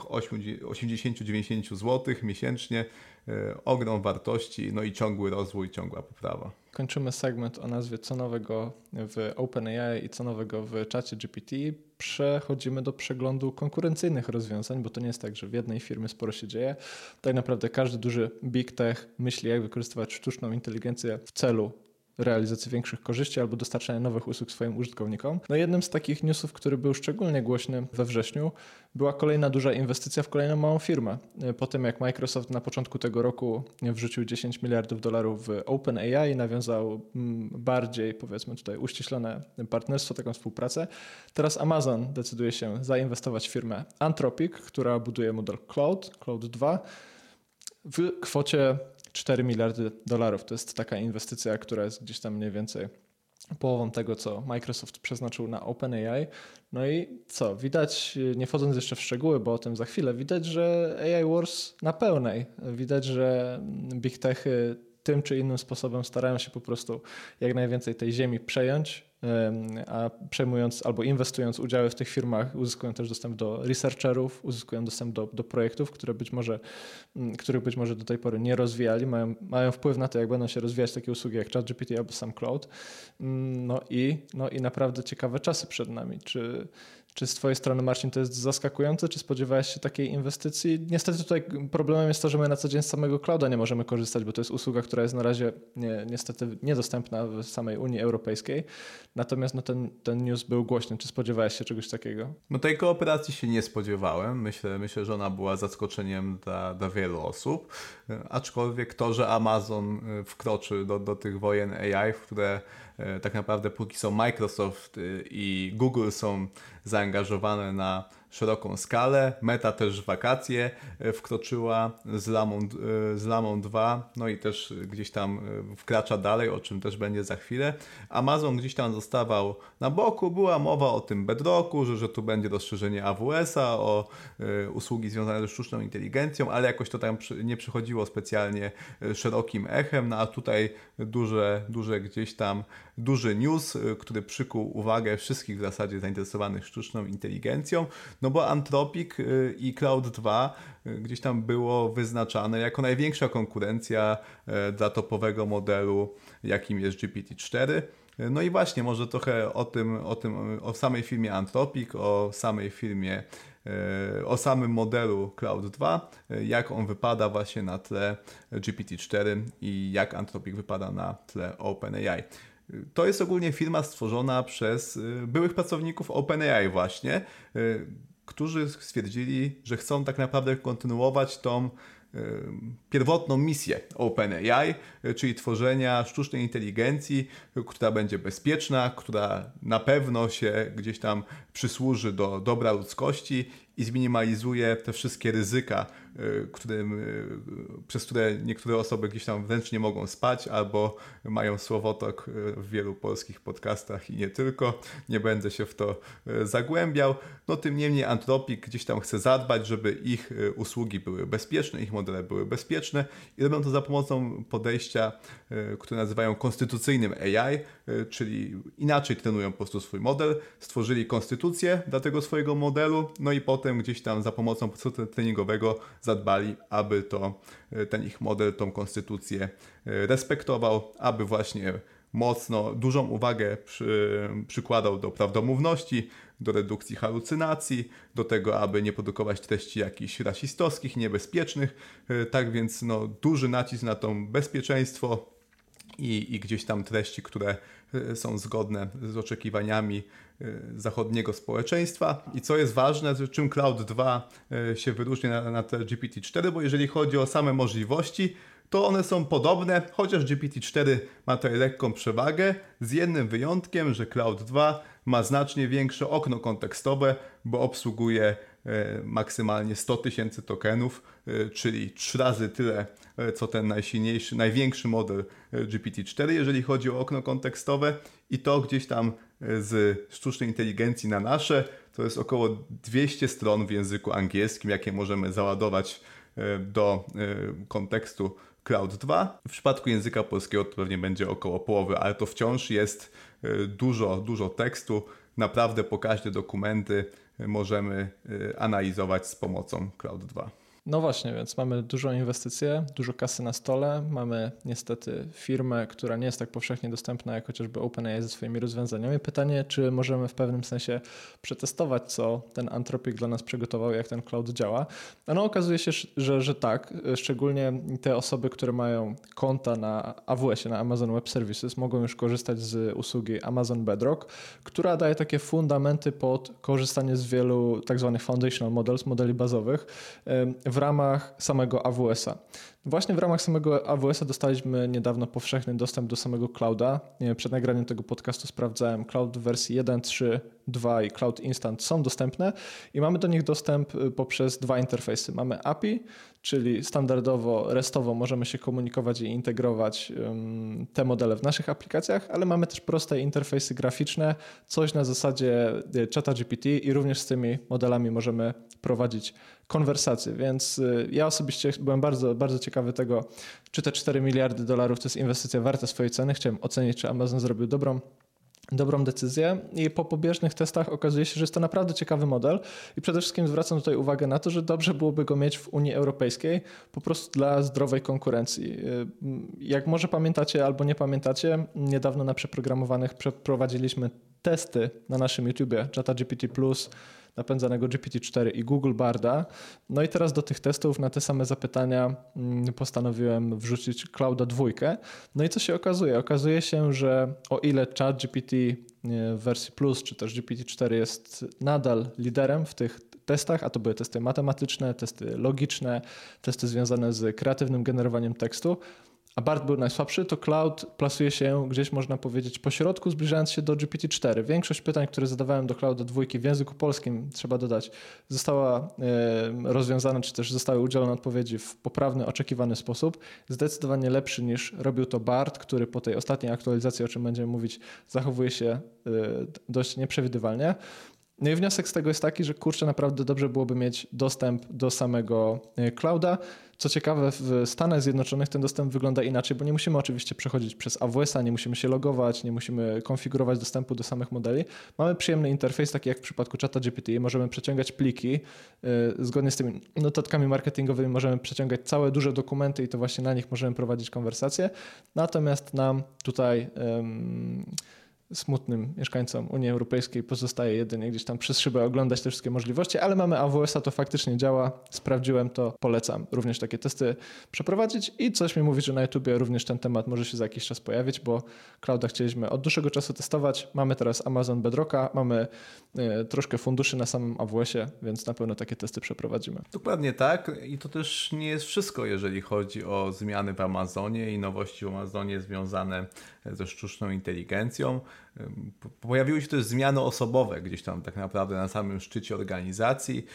80-90 zł miesięcznie. Ogrom wartości, i ciągły rozwój, ciągła poprawa. Kończymy segment o nazwie co nowego w OpenAI i co nowego w ChatGPT. Przechodzimy do przeglądu konkurencyjnych rozwiązań, bo to nie jest tak, że w jednej firmie sporo się dzieje. Tak naprawdę każdy duży big tech myśli, jak wykorzystywać sztuczną inteligencję w celu realizacji większych korzyści albo dostarczania nowych usług swoim użytkownikom. Jednym z takich newsów, który był szczególnie głośny we wrześniu, była kolejna duża inwestycja w kolejną małą firmę. Po tym jak Microsoft na początku tego roku wrzucił $10 miliardów w OpenAI, nawiązał bardziej, powiedzmy tutaj, uściślone partnerstwo, taką współpracę. Teraz Amazon decyduje się zainwestować w firmę Anthropic, która buduje model Cloud 2 w kwocie $4 miliardy. To jest taka inwestycja, która jest gdzieś tam mniej więcej połową tego, co Microsoft przeznaczył na OpenAI. I co? Widać, nie wchodząc jeszcze w szczegóły, bo o tym za chwilę, widać, że AI Wars na pełnej. Widać, że big techy tym czy innym sposobem starają się po prostu jak najwięcej tej ziemi przejąć, a przejmując albo inwestując udziały w tych firmach uzyskują też dostęp do researcherów, uzyskują dostęp do projektów, których być może do tej pory nie rozwijali, mają wpływ na to, jak będą się rozwijać takie usługi jak ChatGPT albo sam Cloud. I naprawdę ciekawe czasy przed nami. Czy z twojej strony, Marcin, to jest zaskakujące? Czy spodziewałeś się takiej inwestycji? Niestety tutaj problemem jest to, że my na co dzień z samego clouda nie możemy korzystać, bo to jest usługa, która jest na razie niestety niedostępna w samej Unii Europejskiej. Natomiast ten news był głośny. Czy spodziewałeś się czegoś takiego? Tej kooperacji się nie spodziewałem. Myślę, że ona była zaskoczeniem dla wielu osób. Aczkolwiek to, że Amazon wkroczy do tych wojen AI, w które tak naprawdę póki co Microsoft i Google są zaangażowane na szeroką skalę. Meta też w wakacje wkroczyła z Lamą 2, i też gdzieś tam wkracza dalej, o czym też będzie za chwilę. Amazon gdzieś tam zostawał na boku, była mowa o tym Bedrocku, że tu będzie rozszerzenie AWS-a, o usługi związane ze sztuczną inteligencją, ale jakoś to tam nie przychodziło specjalnie szerokim echem, a tutaj duży news, który przykuł uwagę wszystkich w zasadzie zainteresowanych sztuczną inteligencją, bo Anthropic i Cloud 2 gdzieś tam było wyznaczane jako największa konkurencja dla topowego modelu, jakim jest GPT-4. I właśnie może trochę o samej firmie Anthropic, o samym modelu Cloud 2, jak on wypada właśnie na tle GPT-4 i jak Anthropic wypada na tle OpenAI. To jest ogólnie firma stworzona przez byłych pracowników OpenAI właśnie. którzy stwierdzili, że chcą tak naprawdę kontynuować tą pierwotną misję OpenAI, czyli tworzenia sztucznej inteligencji, która będzie bezpieczna, która na pewno się gdzieś tam przysłuży do dobra ludzkości i zminimalizuje te wszystkie ryzyka, przez które niektóre osoby gdzieś tam wręcz nie mogą spać albo mają słowotok w wielu polskich podcastach i nie tylko. Nie będę się w to zagłębiał. No tym niemniej Anthropic gdzieś tam chce zadbać, żeby ich usługi były bezpieczne, ich modele były bezpieczne i robią to za pomocą podejścia, które nazywają konstytucyjnym AI, czyli inaczej trenują po prostu swój model, stworzyli konstytucję dla tego swojego modelu, no i potem gdzieś tam za pomocą procesu treningowego zadbali, aby ten ich model, tą konstytucję respektował, aby właśnie dużą uwagę przykładał do prawdomówności, do redukcji halucynacji, do tego, aby nie produkować treści jakichś rasistowskich, niebezpiecznych. Tak więc duży nacisk na to bezpieczeństwo i gdzieś tam treści, które są zgodne z oczekiwaniami zachodniego społeczeństwa. I co jest ważne, czym Cloud 2 się wyróżnia na tle GPT-4, bo jeżeli chodzi o same możliwości, to one są podobne, chociaż GPT-4 ma tutaj lekką przewagę, z jednym wyjątkiem, że Cloud 2 ma znacznie większe okno kontekstowe, bo obsługuje maksymalnie 100 000 tokenów, czyli 3 razy tyle, co ten największy model GPT-4, jeżeli chodzi o okno kontekstowe i to gdzieś tam z sztucznej inteligencji na nasze, to jest około 200 stron w języku angielskim, jakie możemy załadować do kontekstu Cloud 2. W przypadku języka polskiego to pewnie będzie około połowy, ale to wciąż jest dużo tekstu. Naprawdę pokaźne dokumenty możemy analizować z pomocą Cloud 2. No właśnie, więc mamy dużą inwestycję, dużo kasy na stole, mamy niestety firmę, która nie jest tak powszechnie dostępna jak chociażby OpenAI ze swoimi rozwiązaniami. Pytanie, czy możemy w pewnym sensie przetestować, co ten Anthropic dla nas przygotował, jak ten cloud działa. No okazuje się, że tak, szczególnie te osoby, które mają konta na AWS-ie, na Amazon Web Services, mogą już korzystać z usługi Amazon Bedrock, która daje takie fundamenty pod korzystanie z wielu tak zwanych foundational models, modeli bazowych, w ramach samego AWS-a. Właśnie w ramach samego AWS-a dostaliśmy niedawno powszechny dostęp do samego clouda. Przed nagraniem tego podcastu sprawdzałem, cloud w wersji 1.3, 2 i Cloud Instant są dostępne i mamy do nich dostęp poprzez 2 interfejsy. Mamy API, czyli standardowo, restowo możemy się komunikować i integrować te modele w naszych aplikacjach, ale mamy też proste interfejsy graficzne, coś na zasadzie ChatGPT i również z tymi modelami możemy prowadzić konwersacje, więc ja osobiście byłem bardzo ciekawy tego, czy te $4 miliardy to jest inwestycja warta swojej ceny. Chciałem ocenić, czy Amazon zrobił dobrą decyzję i po pobieżnych testach okazuje się, że jest to naprawdę ciekawy model i przede wszystkim zwracam tutaj uwagę na to, że dobrze byłoby go mieć w Unii Europejskiej po prostu dla zdrowej konkurencji. Jak może pamiętacie albo nie pamiętacie, niedawno na Przeprogramowanych przeprowadziliśmy testy na naszym YouTubie ChatGPT+, napędzanego GPT-4 i Google Barda. No i teraz do tych testów na te same zapytania postanowiłem wrzucić Clouda 2. No i co się okazuje? Okazuje się, że o ile ChatGPT w wersji Plus czy też GPT-4 jest nadal liderem w tych testach, a to były testy matematyczne, testy logiczne, testy związane z kreatywnym generowaniem tekstu, a BART był najsłabszy, to Cloud plasuje się gdzieś, można powiedzieć, po środku, zbliżając się do GPT-4. Większość pytań, które zadawałem do Clouda 2 w języku polskim, trzeba dodać, została rozwiązana, czy też zostały udzielone odpowiedzi w poprawny, oczekiwany sposób. Zdecydowanie lepszy niż robił to BART, który po tej ostatniej aktualizacji, o czym będziemy mówić, zachowuje się dość nieprzewidywalnie. No i wniosek z tego jest taki, że naprawdę dobrze byłoby mieć dostęp do samego clouda. Co ciekawe, w Stanach Zjednoczonych ten dostęp wygląda inaczej, bo nie musimy oczywiście przechodzić przez AWS-a, nie musimy się logować, nie musimy konfigurować dostępu do samych modeli. Mamy przyjemny interfejs, taki jak w przypadku ChatGPT. Możemy przeciągać pliki. Zgodnie z tymi notatkami marketingowymi możemy przeciągać całe duże dokumenty i to właśnie na nich możemy prowadzić konwersacje. Natomiast nam tutaj smutnym mieszkańcom Unii Europejskiej pozostaje jedynie gdzieś tam przez szybę oglądać te wszystkie możliwości, ale mamy AWS-a, to faktycznie działa, sprawdziłem to, polecam również takie testy przeprowadzić i coś mi mówi, że na YouTubie również ten temat może się za jakiś czas pojawić, bo clouda chcieliśmy od dłuższego czasu testować, mamy teraz Amazon Bedrocka, mamy troszkę funduszy na samym AWS-ie, więc na pewno takie testy przeprowadzimy. Dokładnie tak i to też nie jest wszystko, jeżeli chodzi o zmiany w Amazonie i nowości w Amazonie związane ze sztuczną inteligencją. Pojawiły się też zmiany osobowe gdzieś tam tak naprawdę na samym szczycie organizacji.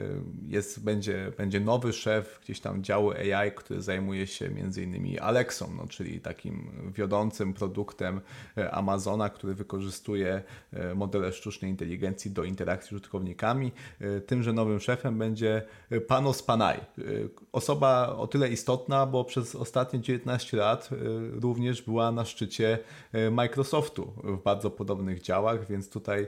Będzie nowy szef gdzieś tam działu AI, który zajmuje się m.in. Alexą, czyli takim wiodącym produktem Amazona, który wykorzystuje modele sztucznej inteligencji do interakcji z użytkownikami. Tymże nowym szefem będzie Panos Panay. Osoba o tyle istotna, bo przez ostatnie 19 lat również była na szczycie Microsoftu w bardzo podobnych działach, więc tutaj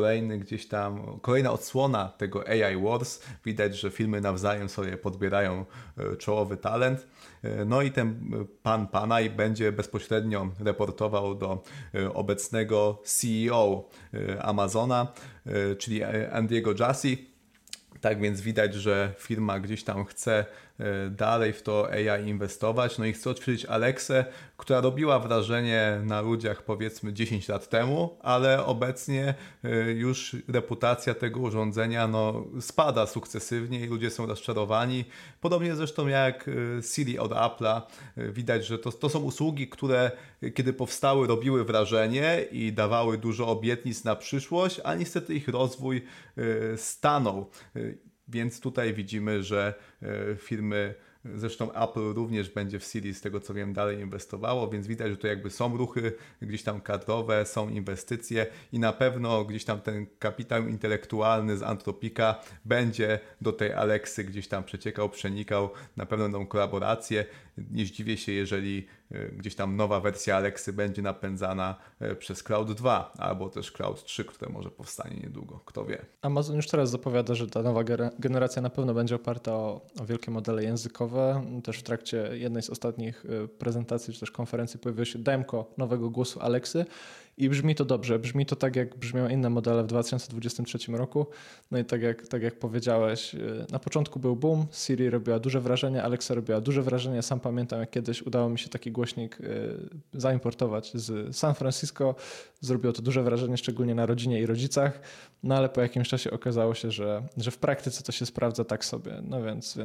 kolejna odsłona tego AI Wars. Widać, że firmy nawzajem sobie podbierają czołowy talent. No i ten pan Panay będzie bezpośrednio reportował do obecnego CEO Amazona, czyli Andiego Jassy. Tak więc widać, że firma gdzieś tam chce dalej w to AI inwestować, no i chce odświeżyć Alexę, która robiła wrażenie na ludziach powiedzmy 10 lat temu, ale obecnie już reputacja tego urządzenia spada sukcesywnie i ludzie są rozczarowani. Podobnie zresztą jak Siri od Apple'a. Widać, że to są usługi, które kiedy powstały robiły wrażenie i dawały dużo obietnic na przyszłość, a niestety ich rozwój stanął. Więc tutaj widzimy, że firmy, zresztą Apple również będzie w Siri, z tego co wiem, dalej inwestowało, więc widać, że to jakby są ruchy gdzieś tam kadrowe, są inwestycje i na pewno gdzieś tam ten kapitał intelektualny z Anthropica będzie do tej Alexy gdzieś tam przeciekał, przenikał, na pewno będą kolaboracje. Nie zdziwię się, jeżeli gdzieś tam nowa wersja Alexy będzie napędzana przez Cloud 2 albo też Cloud 3, które może powstanie niedługo, kto wie. Amazon już teraz zapowiada, że ta nowa generacja na pewno będzie oparta o wielkie modele językowe. Też w trakcie jednej z ostatnich prezentacji czy też konferencji pojawiło się demko nowego głosu Alexy i brzmi to dobrze. Brzmi to tak, jak brzmiały inne modele w 2023 roku. No i tak jak powiedziałeś, na początku był boom, Siri robiła duże wrażenie, Alexa robiła duże wrażenie. Sam pamiętam, jak kiedyś udało mi się taki głośnik zaimportować z San Francisco. Zrobiło to duże wrażenie, szczególnie na rodzinie i rodzicach, no ale po jakimś czasie okazało się, że w praktyce to się sprawdza tak sobie. No więc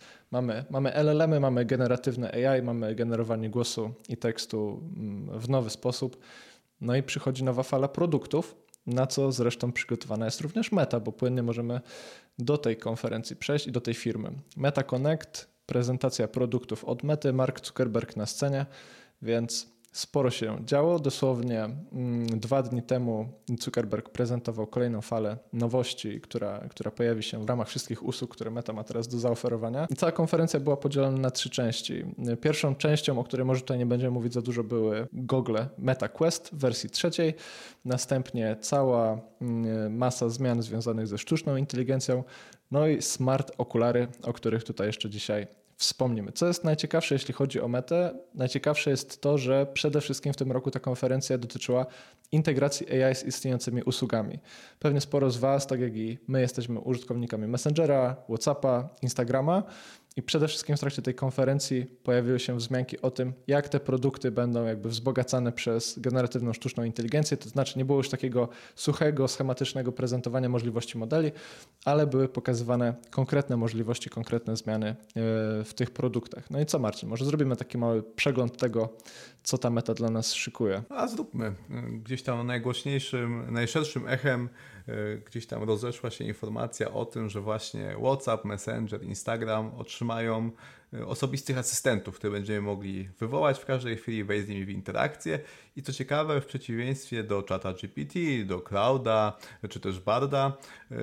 mamy LLM-y, mamy generatywne AI, mamy generowanie głosu i tekstu w nowy sposób. No i przychodzi nowa fala produktów, na co zresztą przygotowana jest również Meta, bo płynnie możemy do tej konferencji przejść i do tej firmy. Meta Connect, prezentacja produktów od Mety, Mark Zuckerberg na scenie, więc sporo się działo. Dosłownie 2 dni temu Zuckerberg prezentował kolejną falę nowości, która pojawi się w ramach wszystkich usług, które Meta ma teraz do zaoferowania. I cała konferencja była podzielona na 3 części. Pierwszą częścią, o której może tutaj nie będziemy mówić za dużo, były gogle Meta Quest w wersji 3. Następnie cała masa zmian związanych ze sztuczną inteligencją, no i smart okulary, o których tutaj jeszcze dzisiaj wspomnimy. Co jest najciekawsze, jeśli chodzi o Metę? Najciekawsze jest to, że przede wszystkim w tym roku ta konferencja dotyczyła integracji AI z istniejącymi usługami. Pewnie sporo z Was, tak jak i my, jesteśmy użytkownikami Messengera, WhatsAppa, Instagrama i przede wszystkim w trakcie tej konferencji pojawiły się wzmianki o tym, jak te produkty będą jakby wzbogacane przez generatywną sztuczną inteligencję. To znaczy nie było już takiego suchego, schematycznego prezentowania możliwości modeli, ale były pokazywane konkretne możliwości, konkretne zmiany w tych produktach. No i co, Marcin, może zrobimy taki mały przegląd tego, co ta Meta dla nas szykuje. A zróbmy. Gdzieś tam najgłośniejszym, najszerszym echem gdzieś tam rozeszła się informacja o tym, że właśnie WhatsApp, Messenger, Instagram otrzymają osobistych asystentów, które będziemy mogli wywołać w każdej chwili, wejść z nimi w interakcję. I co ciekawe, w przeciwieństwie do ChatGPT, do Clouda czy też Barda,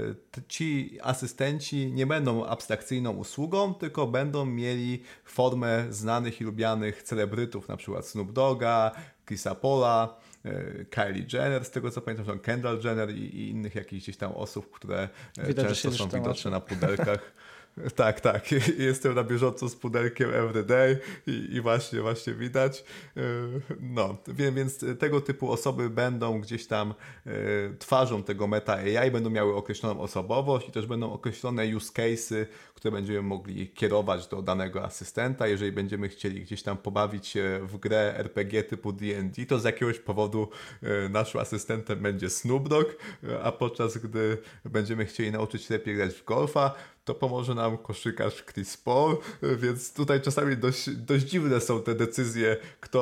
ci asystenci nie będą abstrakcyjną usługą, tylko będą mieli formę znanych i lubianych celebrytów, na przykład Snoop Dogga, Chrisa Paula, Kylie Jenner, z tego co pamiętam, Kendall Jenner i innych jakichś gdzieś tam osób, które widać, często są widoczne na pudelkach. Tak, tak. Jestem na bieżąco z pudelkiem everyday i właśnie widać. No, więc tego typu osoby będą gdzieś tam twarzą tego Meta AI, będą miały określoną osobowość i też będą określone use case'y, które będziemy mogli kierować do danego asystenta. Jeżeli będziemy chcieli gdzieś tam pobawić się w grę RPG typu D&D, to z jakiegoś powodu naszym asystentem będzie Snoop Dogg, a podczas gdy będziemy chcieli nauczyć się lepiej grać w golfa, to pomoże nam koszykarz Chris Paul, więc tutaj czasami dość dziwne są te decyzje,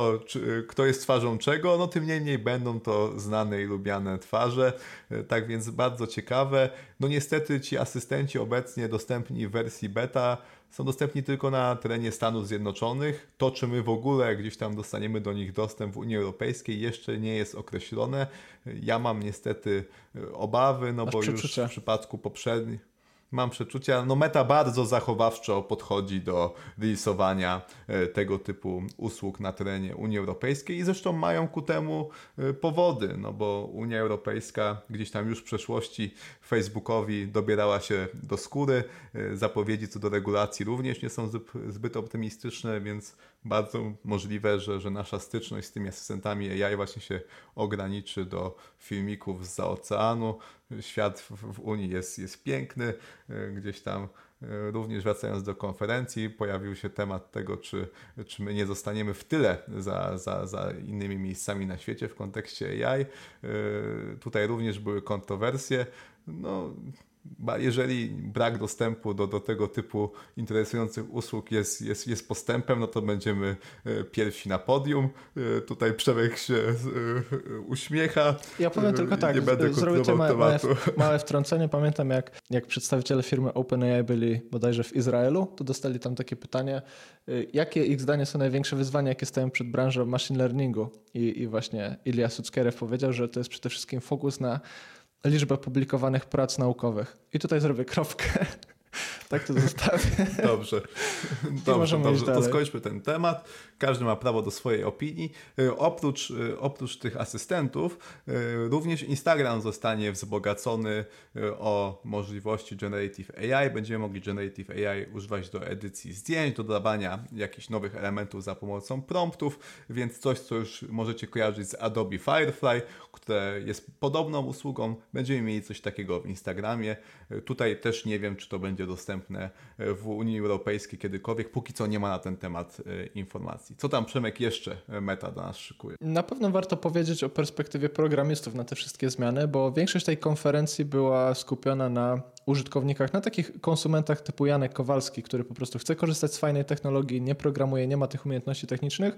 kto jest twarzą czego, no tym niemniej będą to znane i lubiane twarze, tak więc bardzo ciekawe. No niestety ci asystenci obecnie dostępni w wersji beta są dostępni tylko na terenie Stanów Zjednoczonych. To, czy my w ogóle gdzieś tam dostaniemy do nich dostęp w Unii Europejskiej, jeszcze nie jest określone. Ja mam niestety obawy, no bo już w przypadku poprzednich mam przeczucia, no Meta bardzo zachowawczo podchodzi do releasowania tego typu usług na terenie Unii Europejskiej i zresztą mają ku temu powody, no bo Unia Europejska gdzieś tam już w przeszłości Facebookowi dobierała się do skóry, zapowiedzi co do regulacji również nie są zbyt optymistyczne, więc bardzo możliwe, że nasza styczność z tymi asystentami AI właśnie się ograniczy do filmików zza oceanu. Świat w Unii jest piękny. Gdzieś tam również wracając do konferencji pojawił się temat tego, czy my nie zostaniemy w tyle za innymi miejscami na świecie w kontekście AI. Tutaj również były kontrowersje. No, jeżeli brak dostępu do tego typu interesujących usług jest postępem, no to będziemy pierwsi na podium. Tutaj Przemek się uśmiecha. Ja powiem tylko tak, nie będę zrobię tutaj tematu. małe wtrącenie. Pamiętam jak przedstawiciele firmy OpenAI byli bodajże w Izraelu, to dostali tam takie pytanie, jakie ich zdaniem są największe wyzwania, jakie stoją przed branżą machine learningu. I właśnie Ilya Sutskerev powiedział, że to jest przede wszystkim fokus na liczbę publikowanych prac naukowych. I tutaj zrobię kropkę. Tak to zostawię. Dobrze, to skończmy ten temat. Każdy ma prawo do swojej opinii. Oprócz tych asystentów, również Instagram zostanie wzbogacony o możliwości Generative AI. Będziemy mogli Generative AI używać do edycji zdjęć, do dodawania jakichś nowych elementów za pomocą promptów, więc coś, co już możecie kojarzyć z Adobe Firefly, które jest podobną usługą. Będziemy mieli coś takiego w Instagramie. Tutaj też nie wiem, czy to będzie dostępne w Unii Europejskiej kiedykolwiek. Póki co nie ma na ten temat informacji. Co tam, Przemek, jeszcze Meta do nas szykuje? Na pewno warto powiedzieć o perspektywie programistów na te wszystkie zmiany, bo większość tej konferencji była skupiona na użytkownikach, na takich konsumentach typu Janek Kowalski, który po prostu chce korzystać z fajnej technologii, nie programuje, nie ma tych umiejętności technicznych,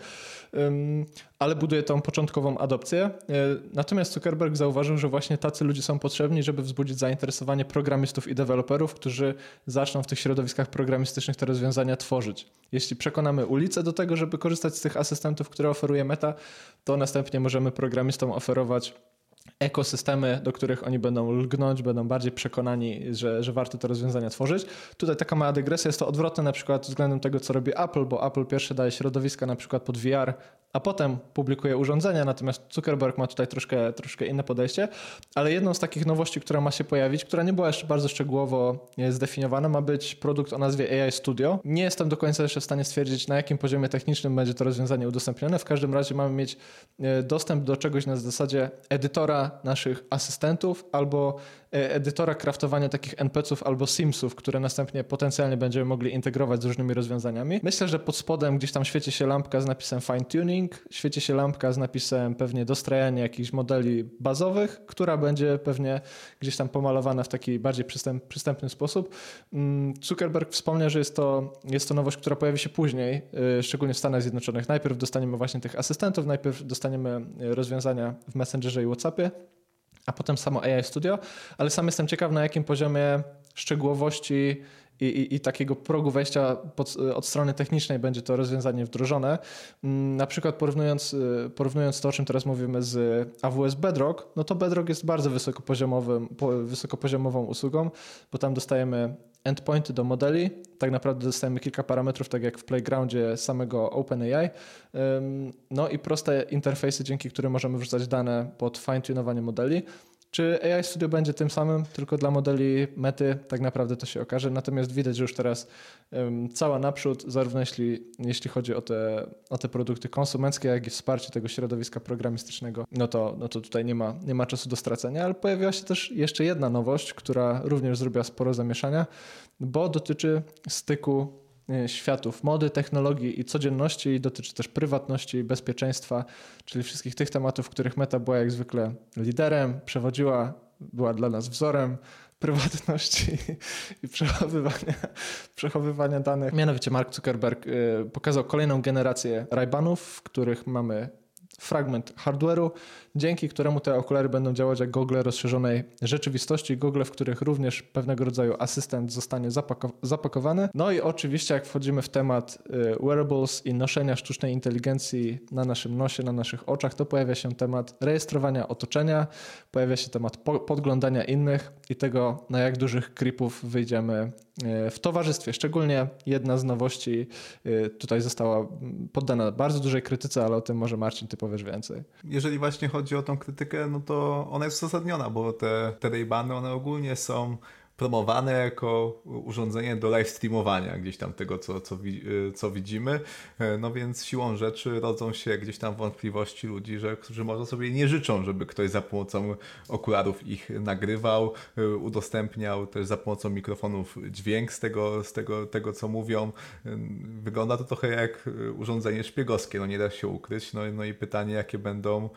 ale buduje tą początkową adopcję. Natomiast Zuckerberg zauważył, że właśnie tacy ludzie są potrzebni, żeby wzbudzić zainteresowanie programistów i deweloperów, którzy zaczną w tych środowiskach programistycznych te rozwiązania tworzyć. Jeśli przekonamy ulicę do tego, żeby korzystać z tych asystentów, które oferuje Meta, to następnie możemy programistom oferować ekosystemy, do których oni będą lgnąć, będą bardziej przekonani, że warto te rozwiązania tworzyć. Tutaj taka mała dygresja, jest to odwrotne na przykład względem tego, co robi Apple, bo Apple pierwsze daje środowiska na przykład pod VR, a potem publikuje urządzenia, natomiast Zuckerberg ma tutaj troszkę inne podejście, ale jedną z takich nowości, która ma się pojawić, która nie była jeszcze bardzo szczegółowo zdefiniowana, ma być produkt o nazwie AI Studio. Nie jestem do końca jeszcze w stanie stwierdzić, na jakim poziomie technicznym będzie to rozwiązanie udostępnione. W każdym razie mamy mieć dostęp do czegoś na zasadzie edytora naszych asystentów albo edytora kraftowania takich NPC-ów albo Simsów, które następnie potencjalnie będziemy mogli integrować z różnymi rozwiązaniami. Myślę, że pod spodem gdzieś tam świeci się lampka z napisem fine tuning, świeci się lampka z napisem pewnie dostrajanie jakichś modeli bazowych, która będzie pewnie gdzieś tam pomalowana w taki bardziej przystępny sposób. Zuckerberg wspomniał, że jest to nowość, która pojawi się później, szczególnie w Stanach Zjednoczonych. Najpierw dostaniemy właśnie tych asystentów, najpierw dostaniemy rozwiązania w Messengerze i WhatsAppie, a potem samo AI Studio, ale sam jestem ciekaw, na jakim poziomie szczegółowości i takiego progu wejścia od strony technicznej będzie to rozwiązanie wdrożone. Na przykład porównując to, o czym teraz mówimy z AWS Bedrock, no to Bedrock jest bardzo wysokopoziomową usługą, bo tam dostajemy endpointy do modeli, tak naprawdę dostajemy kilka parametrów, tak jak w Playgroundzie samego OpenAI, no i proste interfejsy, dzięki którym możemy wrzucać dane pod fine-tunowanie modeli. Czy AI Studio będzie tym samym, tylko dla modeli Mety, tak naprawdę to się okaże. Natomiast widać, że już teraz cała naprzód, zarówno jeśli chodzi o te produkty konsumenckie, jak i wsparcie tego środowiska programistycznego, no to tutaj nie ma czasu do stracenia, ale pojawiła się też jeszcze jedna nowość, która również zrobiła sporo zamieszania, bo dotyczy styku światów mody, technologii i codzienności i dotyczy też prywatności, bezpieczeństwa, czyli wszystkich tych tematów, w których Meta była jak zwykle liderem, była dla nas wzorem prywatności i przechowywania danych. Mianowicie Mark Zuckerberg pokazał kolejną generację Ray-Banów, w których mamy fragment hardware'u, dzięki któremu te okulary będą działać jak gogle rozszerzonej rzeczywistości, gogle, w których również pewnego rodzaju asystent zostanie zapakowany. No i oczywiście jak wchodzimy w temat wearables i noszenia sztucznej inteligencji na naszym nosie, na naszych oczach, to pojawia się temat rejestrowania otoczenia, pojawia się temat podglądania innych i tego, na jak dużych creepów wyjdziemy w towarzystwie. Szczególnie jedna z nowości tutaj została poddana bardzo dużej krytyce, ale o tym może Marcin, ty powiesz więcej. Jeżeli właśnie chodzi o tą krytykę, no to ona jest uzasadniona, bo te Ray-Bany, one ogólnie są promowane jako urządzenie do live streamowania gdzieś tam tego, co widzimy. No więc siłą rzeczy rodzą się gdzieś tam wątpliwości ludzi, którzy może sobie nie życzą, żeby ktoś za pomocą okularów ich nagrywał, udostępniał też za pomocą mikrofonów dźwięk z tego co mówią. Wygląda to trochę jak urządzenie szpiegowskie, no nie da się ukryć. No i pytanie, jakie będą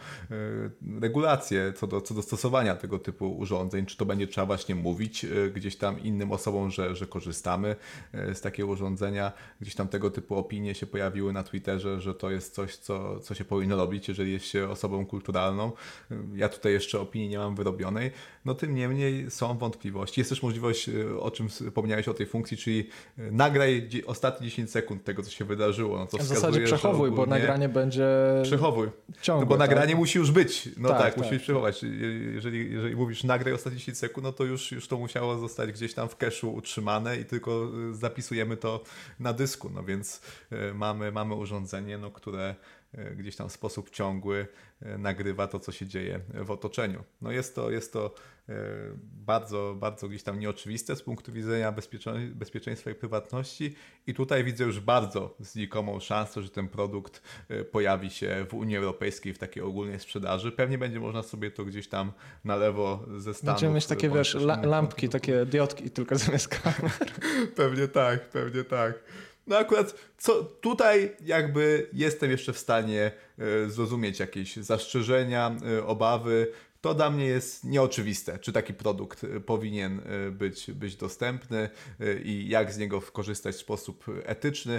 regulacje co do stosowania tego typu urządzeń. Czy to będzie trzeba właśnie mówić gdzieś tam innym osobom, że korzystamy z takiego urządzenia. Gdzieś tam tego typu opinie się pojawiły na Twitterze, że to jest coś, co się powinno robić, jeżeli jest się osobą kulturalną. Ja tutaj jeszcze opinii nie mam wyrobionej. No tym niemniej są wątpliwości. Jest też możliwość, o czym wspomniałeś o tej funkcji, czyli nagraj ostatnie 10 sekund tego, co się wydarzyło. No to w zasadzie przechowuj, bo nagranie będzie przechowuj. ciągłe. No bo nagranie musi już być. No tak, musi przechować. Jeżeli mówisz nagraj ostatnie 10 sekund, no to już to musiało zostać gdzieś tam w cache'u utrzymane i tylko zapisujemy to na dysku. No więc mamy urządzenie, no, które gdzieś tam w sposób ciągły nagrywa to, co się dzieje w otoczeniu. No jest to bardzo, bardzo gdzieś tam nieoczywiste z punktu widzenia bezpieczeństwa i prywatności i tutaj widzę już bardzo znikomą szansę, że ten produkt pojawi się w Unii Europejskiej w takiej ogólnej sprzedaży. Pewnie będzie można sobie to gdzieś tam na lewo ze Stanów... Będziemy mieć takie, wiesz, lampki, takie diodki tylko zamiast kamer. Pewnie tak. No akurat tutaj jakby jestem jeszcze w stanie zrozumieć jakieś zastrzeżenia, obawy. To dla mnie jest nieoczywiste, czy taki produkt powinien być dostępny i jak z niego korzystać w sposób etyczny,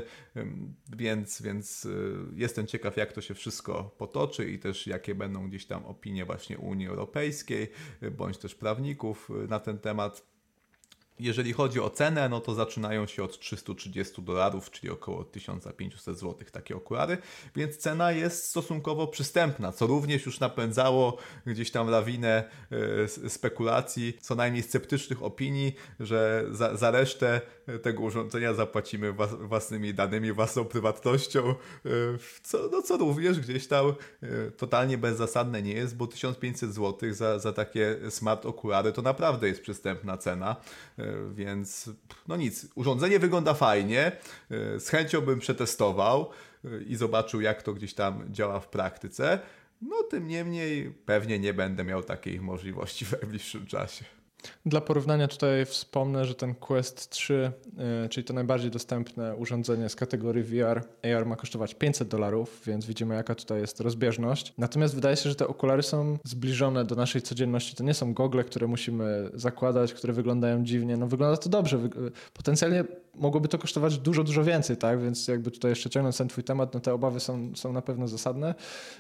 więc jestem ciekaw, jak to się wszystko potoczy i też jakie będą gdzieś tam opinie właśnie Unii Europejskiej, bądź też prawników na ten temat. Jeżeli chodzi o cenę, no to zaczynają się od $330, czyli około 1500 zł takie okulary, więc cena jest stosunkowo przystępna, co również już napędzało gdzieś tam lawinę spekulacji, co najmniej sceptycznych opinii, że za resztę tego urządzenia zapłacimy własnymi danymi, własną prywatnością, co również gdzieś tam totalnie bezzasadne nie jest, bo 1500 zł za takie smart okulary to naprawdę jest przystępna cena. Więc no nic, urządzenie wygląda fajnie, z chęcią bym przetestował i zobaczył, jak to gdzieś tam działa w praktyce. No tym niemniej pewnie nie będę miał takiej możliwości w najbliższym czasie. Dla porównania tutaj wspomnę, że ten Quest 3, czyli to najbardziej dostępne urządzenie z kategorii VR, AR ma kosztować $500, więc widzimy, jaka tutaj jest rozbieżność. Natomiast wydaje się, że te okulary są zbliżone do naszej codzienności. To nie są gogle, które musimy zakładać, które wyglądają dziwnie. No wygląda to dobrze. Potencjalnie mogłoby to kosztować dużo, dużo więcej, tak? Więc jakby tutaj jeszcze ciągnąc ten twój temat, no te obawy są na pewno zasadne.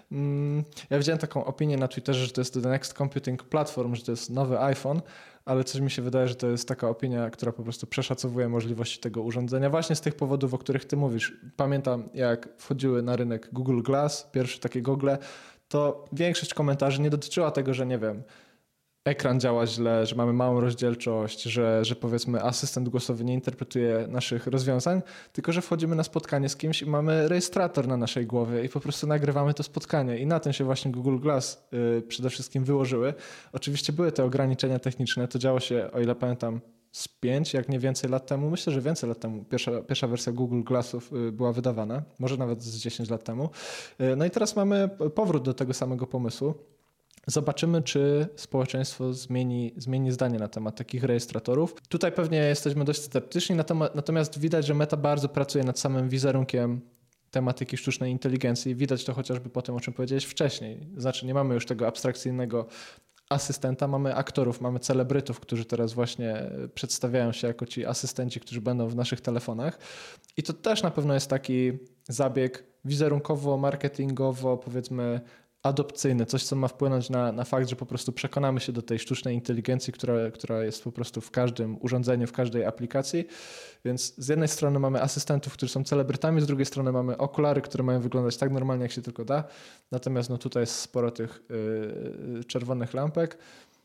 Ja widziałem taką opinię na Twitterze, że to jest the next computing platform, że to jest nowy iPhone, ale coś mi się wydaje, że to jest taka opinia, która po prostu przeszacowuje możliwości tego urządzenia właśnie z tych powodów, o których ty mówisz. Pamiętam, jak wchodziły na rynek Google Glass, pierwsze takie gogle, to większość komentarzy nie dotyczyła tego, że nie wiem, ekran działa źle, że mamy małą rozdzielczość, że powiedzmy asystent głosowy nie interpretuje naszych rozwiązań, tylko że wchodzimy na spotkanie z kimś i mamy rejestrator na naszej głowie i po prostu nagrywamy to spotkanie. I na tym się właśnie Google Glass przede wszystkim wyłożyły. Oczywiście były te ograniczenia techniczne, to działo się, o ile pamiętam, z 5, jak nie więcej lat temu. Myślę, że więcej lat temu pierwsza wersja Google Glassów była wydawana, może nawet z 10 lat temu. No i teraz mamy powrót do tego samego pomysłu. Zobaczymy, czy społeczeństwo zmieni zdanie na temat takich rejestratorów. Tutaj pewnie jesteśmy dość sceptyczni, natomiast widać, że Meta bardzo pracuje nad samym wizerunkiem tematyki sztucznej inteligencji. Widać to chociażby po tym, o czym powiedziałeś wcześniej. Znaczy nie mamy już tego abstrakcyjnego asystenta, mamy aktorów, mamy celebrytów, którzy teraz właśnie przedstawiają się jako ci asystenci, którzy będą w naszych telefonach. I to też na pewno jest taki zabieg wizerunkowo, marketingowo, powiedzmy adopcyjny, coś co ma wpłynąć na fakt, że po prostu przekonamy się do tej sztucznej inteligencji, która jest po prostu w każdym urządzeniu, w każdej aplikacji. Więc z jednej strony mamy asystentów, którzy są celebrytami, z drugiej strony mamy okulary, które mają wyglądać tak normalnie, jak się tylko da. Natomiast no tutaj jest sporo tych czerwonych lampek.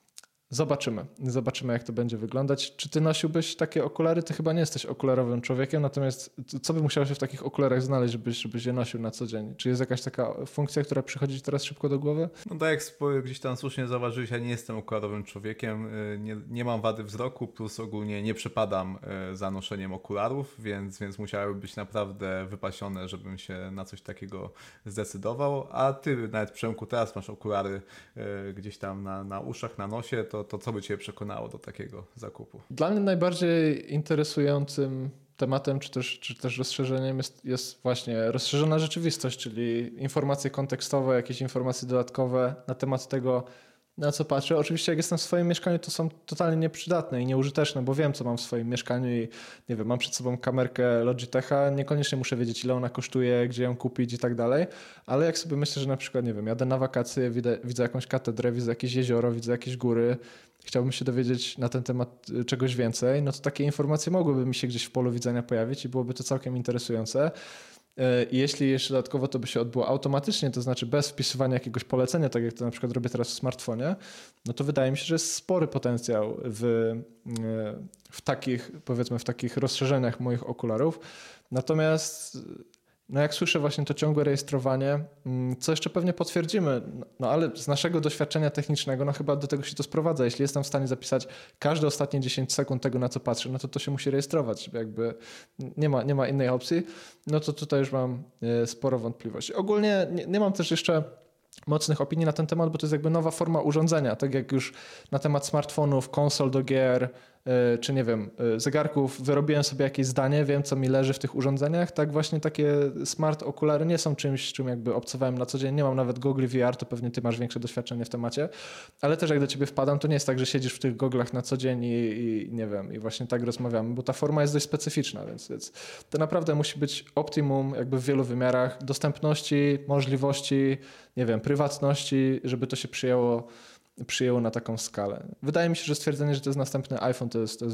Zobaczymy, jak to będzie wyglądać. Czy ty nosiłbyś takie okulary? Ty chyba nie jesteś okularowym człowiekiem, natomiast co by musiało się w takich okularach znaleźć, żebyś je nosił na co dzień? Czy jest jakaś taka funkcja, która przychodzi ci teraz szybko do głowy? No tak jak gdzieś tam słusznie zauważyłeś, ja nie jestem okularowym człowiekiem, nie mam wady wzroku, plus ogólnie nie przepadam za noszeniem okularów, więc musiały być naprawdę wypasione, żebym się na coś takiego zdecydował. A ty nawet, Przemku, teraz masz okulary gdzieś tam na uszach, na nosie, to co by cię przekonało do takiego zakupu? Dla mnie najbardziej interesującym tematem, czy też rozszerzeniem jest właśnie rozszerzona rzeczywistość, czyli informacje kontekstowe, jakieś informacje dodatkowe na temat tego, na co patrzę. Oczywiście jak jestem w swoim mieszkaniu, to są totalnie nieprzydatne i nieużyteczne, bo wiem, co mam w swoim mieszkaniu i nie wiem, mam przed sobą kamerkę Logitecha, niekoniecznie muszę wiedzieć, ile ona kosztuje, gdzie ją kupić i tak dalej, ale jak sobie myślę, że na przykład, nie wiem, jadę na wakacje, widzę jakąś katedrę, widzę jakieś jezioro, widzę jakieś góry, chciałbym się dowiedzieć na ten temat czegoś więcej, no to takie informacje mogłyby mi się gdzieś w polu widzenia pojawić i byłoby to całkiem interesujące. I jeśli jeszcze dodatkowo to by się odbyło automatycznie, to znaczy bez wpisywania jakiegoś polecenia, tak jak to na przykład robię teraz w smartfonie, no to wydaje mi się, że jest spory potencjał w takich, powiedzmy, w takich rozszerzeniach moich okularów. Natomiast no jak słyszę właśnie to ciągłe rejestrowanie, co jeszcze pewnie potwierdzimy, no ale z naszego doświadczenia technicznego, no chyba do tego się to sprowadza. Jeśli jestem w stanie zapisać każde ostatnie 10 sekund tego, na co patrzę, no to się musi rejestrować. Jakby nie ma innej opcji, no to tutaj już mam sporo wątpliwości. Ogólnie nie mam też jeszcze mocnych opinii na ten temat, bo to jest jakby nowa forma urządzenia. Tak jak już na temat smartfonów, konsol do gier, czy nie wiem, zegarków wyrobiłem sobie jakieś zdanie, wiem co mi leży w tych urządzeniach, tak właśnie takie smart okulary nie są czymś, czym jakby obcowałem na co dzień. Nie mam nawet gogli VR, to pewnie ty masz większe doświadczenie w temacie, ale też jak do ciebie wpadam, to nie jest tak, że siedzisz w tych goglach na co dzień i nie wiem, i właśnie tak rozmawiamy, bo ta forma jest dość specyficzna, więc to naprawdę musi być optimum jakby w wielu wymiarach dostępności, możliwości, nie wiem, prywatności, żeby to się przyjęło na taką skalę. Wydaje mi się, że stwierdzenie, że to jest następny iPhone, to jest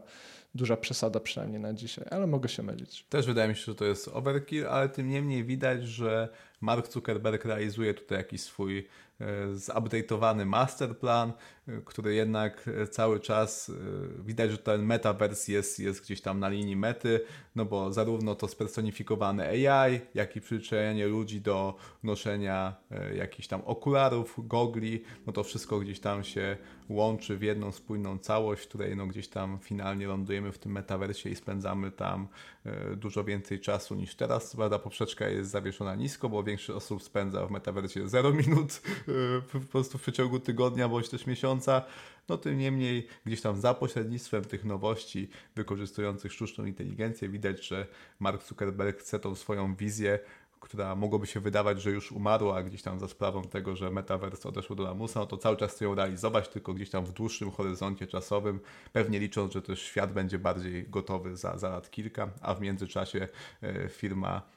duża przesada przynajmniej na dzisiaj, ale mogę się mylić. Też wydaje mi się, że to jest overkill, ale tym niemniej widać, że Mark Zuckerberg realizuje tutaj jakiś swój zupdate'owany masterplan, który jednak cały czas widać, że ten metaverse jest gdzieś tam na linii mety, no bo zarówno to spersonifikowane AI, jak i przyzwyczajenie ludzi do noszenia jakichś tam okularów, gogli, no to wszystko gdzieś tam się łączy w jedną spójną całość, w której no gdzieś tam finalnie lądujemy w tym metaversie i spędzamy tam dużo więcej czasu niż teraz. Prawda, poprzeczka jest zawieszona nisko, bo większość osób spędza w metaversie 0 minut po prostu w przeciągu tygodnia bądź też miesiąca. No tym niemniej gdzieś tam za pośrednictwem tych nowości wykorzystujących sztuczną inteligencję widać, że Mark Zuckerberg chce tą swoją wizję, która mogłoby się wydawać, że już umarła, a gdzieś tam za sprawą tego, że metaverse odeszło do lamusa, no to cały czas chcą ją realizować, tylko gdzieś tam w dłuższym horyzoncie czasowym, pewnie licząc, że też świat będzie bardziej gotowy za lat kilka, a w międzyczasie firma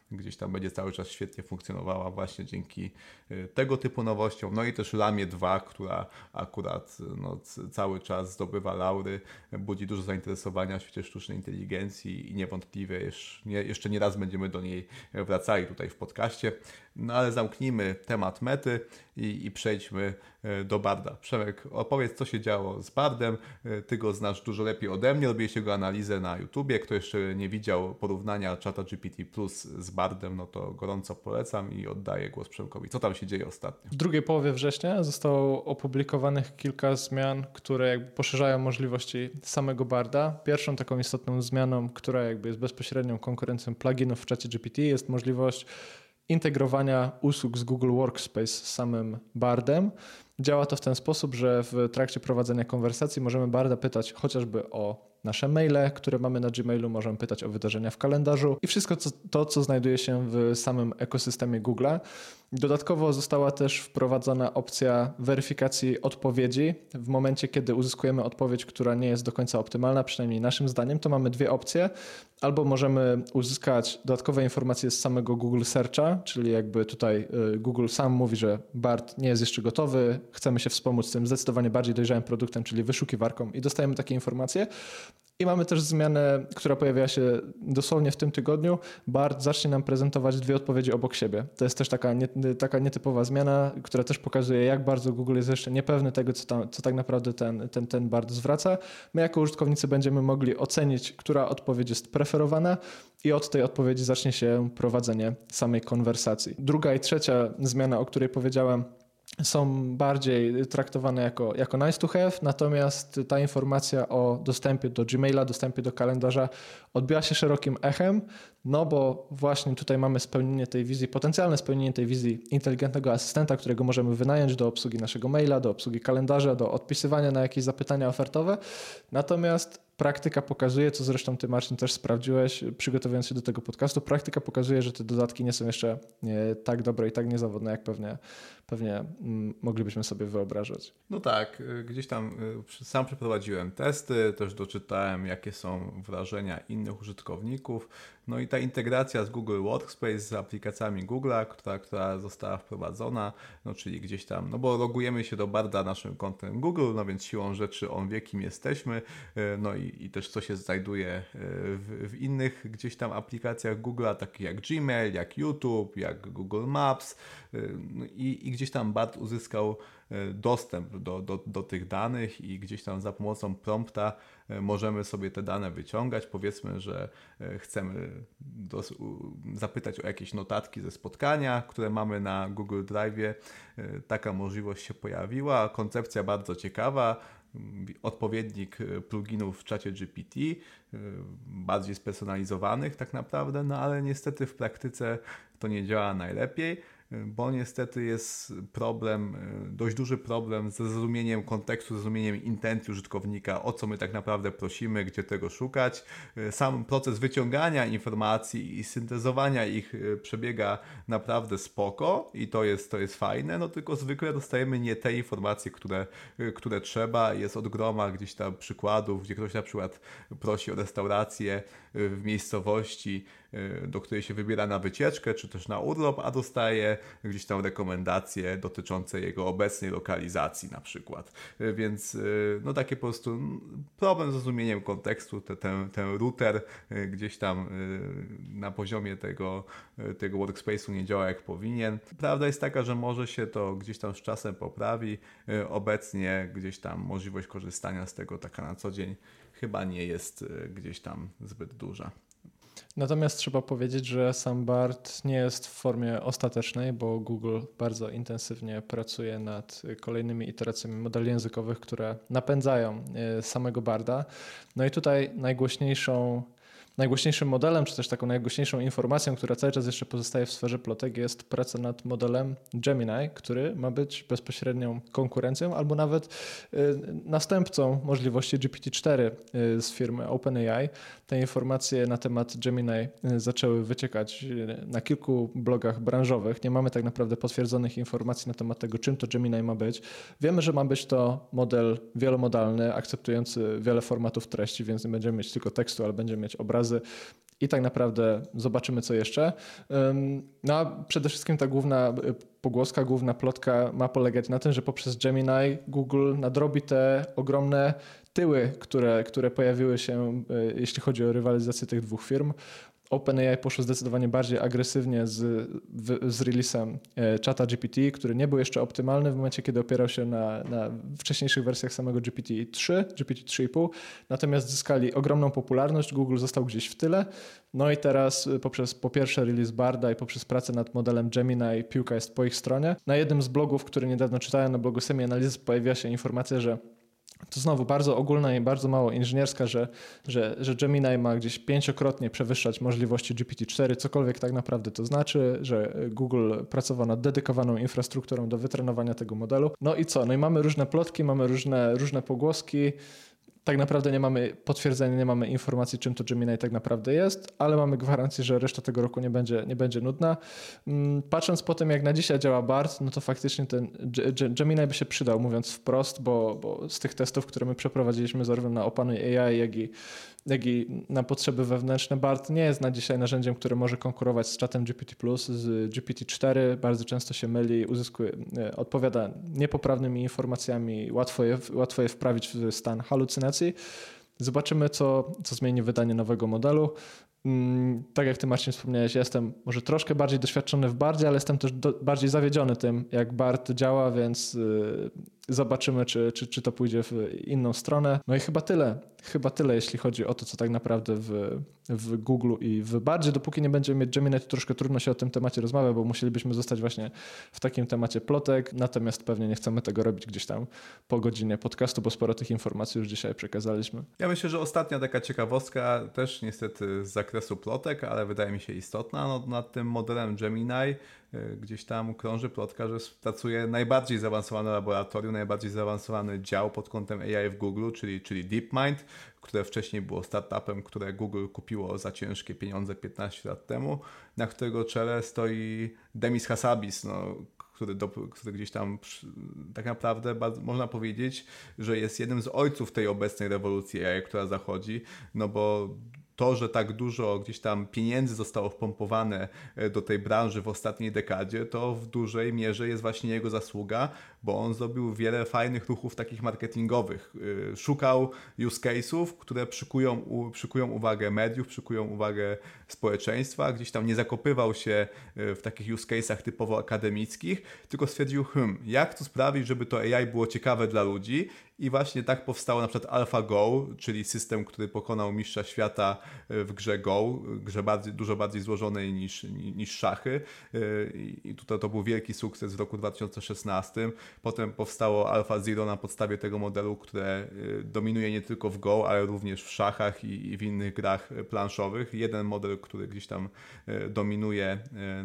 gdzieś tam będzie cały czas świetnie funkcjonowała właśnie dzięki tego typu nowościom. No i też Lamie 2, która akurat cały czas zdobywa laury, budzi dużo zainteresowania w świecie sztucznej inteligencji i niewątpliwie jeszcze nie raz będziemy do niej wracali tutaj w podcaście. No ale zamknijmy temat Mety i przejdźmy do Barda. Przemek, opowiedz, co się działo z Bardem. Ty go znasz dużo lepiej ode mnie, robiłeś jego analizę na YouTubie. Kto jeszcze nie widział porównania ChatGPT Plus z Bardem, no to gorąco polecam i oddaję głos Przemkowi. Co tam się dzieje ostatnio? W drugiej połowie września zostało opublikowanych kilka zmian, które jakby poszerzają możliwości samego Barda. Pierwszą taką istotną zmianą, która jakby jest bezpośrednią konkurencją pluginów w ChatGPT, jest możliwość integrowania usług z Google Workspace z samym Bardem. Działa to w ten sposób, że w trakcie prowadzenia konwersacji możemy Barda pytać chociażby o nasze maile, które mamy na Gmailu, możemy pytać o wydarzenia w kalendarzu i wszystko co znajduje się w samym ekosystemie Google'a. Dodatkowo została też wprowadzona opcja weryfikacji odpowiedzi. W momencie, kiedy uzyskujemy odpowiedź, która nie jest do końca optymalna, przynajmniej naszym zdaniem, to mamy dwie opcje. Albo możemy uzyskać dodatkowe informacje z samego Google Searcha, czyli jakby tutaj Google sam mówi, że Bard nie jest jeszcze gotowy, chcemy się wspomóc tym zdecydowanie bardziej dojrzałym produktem, czyli wyszukiwarką i dostajemy takie informacje. I mamy też zmianę, która pojawiła się dosłownie w tym tygodniu. Bard zacznie nam prezentować dwie odpowiedzi obok siebie. To jest też taka nietypowa zmiana, która też pokazuje, jak bardzo Google jest jeszcze niepewny tego, co tak naprawdę ten Bard zwraca. My jako użytkownicy będziemy mogli ocenić, która odpowiedź jest preferowana i od tej odpowiedzi zacznie się prowadzenie samej konwersacji. Druga i trzecia zmiana, o której powiedziałem, są bardziej traktowane jako nice to have, natomiast ta informacja o dostępie do Gmaila, dostępie do kalendarza odbiła się szerokim echem, no bo właśnie tutaj mamy potencjalne spełnienie tej wizji inteligentnego asystenta, którego możemy wynająć do obsługi naszego maila, do obsługi kalendarza, do odpisywania na jakieś zapytania ofertowe, natomiast praktyka pokazuje, co zresztą ty, Marcin, też sprawdziłeś, przygotowując się do tego podcastu, praktyka pokazuje, że te dodatki nie są jeszcze tak dobre i tak niezawodne, jak pewnie moglibyśmy sobie wyobrażać. No tak, gdzieś tam sam przeprowadziłem testy, też doczytałem, jakie są wrażenia innych użytkowników. No i ta integracja z Google Workspace, z aplikacjami Google'a, która została wprowadzona, no czyli gdzieś tam, no bo logujemy się do Barda naszym kontem Google, no więc siłą rzeczy on wie, kim jesteśmy, no i też co się znajduje w innych gdzieś tam aplikacjach Google'a, takich jak Gmail, jak YouTube, jak Google Maps, i gdzieś tam Bard uzyskał dostęp do tych danych i gdzieś tam za pomocą prompta możemy sobie te dane wyciągać. Powiedzmy, że chcemy zapytać o jakieś notatki ze spotkania, które mamy na Google Drive'ie. Taka możliwość się pojawiła. Koncepcja bardzo ciekawa. Odpowiednik pluginów w czacie GPT, bardziej spersonalizowanych tak naprawdę, no ale niestety w praktyce to nie działa najlepiej, bo niestety jest dość duży problem ze zrozumieniem kontekstu, zrozumieniem intencji użytkownika, o co my tak naprawdę prosimy, gdzie tego szukać. Sam proces wyciągania informacji i syntezowania ich przebiega naprawdę spoko i to jest fajne, no tylko zwykle dostajemy nie te informacje, które trzeba. Jest od groma gdzieś tam przykładów, gdzie ktoś na przykład prosi o restaurację w miejscowości, do której się wybiera na wycieczkę, czy też na urlop, a dostaje gdzieś tam rekomendacje dotyczące jego obecnej lokalizacji na przykład. Więc no takie po prostu problem z zrozumieniem kontekstu, ten router gdzieś tam na poziomie tego workspace'u nie działa jak powinien. Prawda jest taka, że może się to gdzieś tam z czasem poprawi. Obecnie gdzieś tam możliwość korzystania z tego taka na co dzień chyba nie jest gdzieś tam zbyt duża. Natomiast trzeba powiedzieć, że sam Bard nie jest w formie ostatecznej, bo Google bardzo intensywnie pracuje nad kolejnymi iteracjami modeli językowych, które napędzają samego Barda. No i tutaj najgłośniejszym modelem, czy też taką najgłośniejszą informacją, która cały czas jeszcze pozostaje w sferze plotek, jest praca nad modelem Gemini, który ma być bezpośrednią konkurencją albo nawet następcą możliwości GPT-4 z firmy OpenAI. Te informacje na temat Gemini zaczęły wyciekać na kilku blogach branżowych. Nie mamy tak naprawdę potwierdzonych informacji na temat tego, czym to Gemini ma być. Wiemy, że ma być to model wielomodalny, akceptujący wiele formatów treści, więc nie będziemy mieć tylko tekstu, ale będziemy mieć obrazy i tak naprawdę zobaczymy, co jeszcze. No a przede wszystkim ta główna pogłoska, główna plotka ma polegać na tym, że poprzez Gemini Google nadrobi te ogromne tyły, które pojawiły się, jeśli chodzi o rywalizację tych dwóch firm. OpenAI poszło zdecydowanie bardziej agresywnie z releasem czata GPT, który nie był jeszcze optymalny w momencie, kiedy opierał się na wcześniejszych wersjach samego GPT-3, GPT-3,5. Natomiast zyskali ogromną popularność, Google został gdzieś w tyle. No i teraz poprzez po pierwsze release Barda i poprzez pracę nad modelem Gemini piłka jest po ich stronie. Na jednym z blogów, który niedawno czytałem, na blogu Semi-Analysis, pojawiła się informacja, że to znowu bardzo ogólna i bardzo mało inżynierska, że Gemini ma gdzieś 5-krotnie przewyższać możliwości GPT-4, cokolwiek tak naprawdę to znaczy, że Google pracował nad dedykowaną infrastrukturą do wytrenowania tego modelu. No i co? No i mamy różne plotki, mamy różne pogłoski. Tak naprawdę nie mamy potwierdzenia, nie mamy informacji, czym to Gemini tak naprawdę jest, ale mamy gwarancję, że reszta tego roku nie będzie nudna. Patrząc po tym, jak na dzisiaj działa BART, no to faktycznie ten Gemini by się przydał, mówiąc wprost, bo z tych testów, które my przeprowadziliśmy zarówno na Opanuj AI, jak i na potrzeby wewnętrzne, BART nie jest na dzisiaj narzędziem, które może konkurować z czatem GPT+, z GPT-4. Bardzo często się myli, odpowiada niepoprawnymi informacjami, łatwo je wprawić w stan halucynacji. Zobaczymy, co zmieni wydanie nowego modelu. Tak jak ty, Marcin, wspomniałeś, ja jestem może troszkę bardziej doświadczony w Bardzie, ale jestem też bardziej zawiedziony tym, jak Bard działa, więc zobaczymy, czy to pójdzie w inną stronę. No i chyba tyle, jeśli chodzi o to, co tak naprawdę w Google i w Bardzie. Dopóki nie będziemy mieć Gemini, to troszkę trudno się o tym temacie rozmawia, bo musielibyśmy zostać właśnie w takim temacie plotek, natomiast pewnie nie chcemy tego robić gdzieś tam po godzinie podcastu, bo sporo tych informacji już dzisiaj przekazaliśmy. Ja myślę, że ostatnia taka ciekawostka, też niestety z zakresu plotek, ale wydaje mi się istotna, no, nad tym modelem Gemini gdzieś tam krąży plotka, że pracuje najbardziej zaawansowane laboratorium, najbardziej zaawansowany dział pod kątem AI w Google, czyli DeepMind, które wcześniej było startupem, które Google kupiło za ciężkie pieniądze 15 lat temu, na którego czele stoi Demis Hassabis, no, który gdzieś tam tak naprawdę można powiedzieć, że jest jednym z ojców tej obecnej rewolucji AI, która zachodzi, no bo to, że tak dużo gdzieś tam pieniędzy zostało wpompowane do tej branży w ostatniej dekadzie, to w dużej mierze jest właśnie jego zasługa, bo on zrobił wiele fajnych ruchów takich marketingowych. Szukał use case'ów, które przykują uwagę mediów, przykują uwagę społeczeństwa, gdzieś tam nie zakopywał się w takich use case'ach typowo akademickich, tylko stwierdził, jak to sprawić, żeby to AI było ciekawe dla ludzi. I właśnie tak powstało na przykład AlphaGo, czyli system, który pokonał mistrza świata w grze Go, grze dużo bardziej złożonej niż szachy. I tutaj to był wielki sukces w roku 2016. Potem powstało AlphaZero na podstawie tego modelu, które dominuje nie tylko w Go, ale również w szachach i w innych grach planszowych. Jeden model, który gdzieś tam dominuje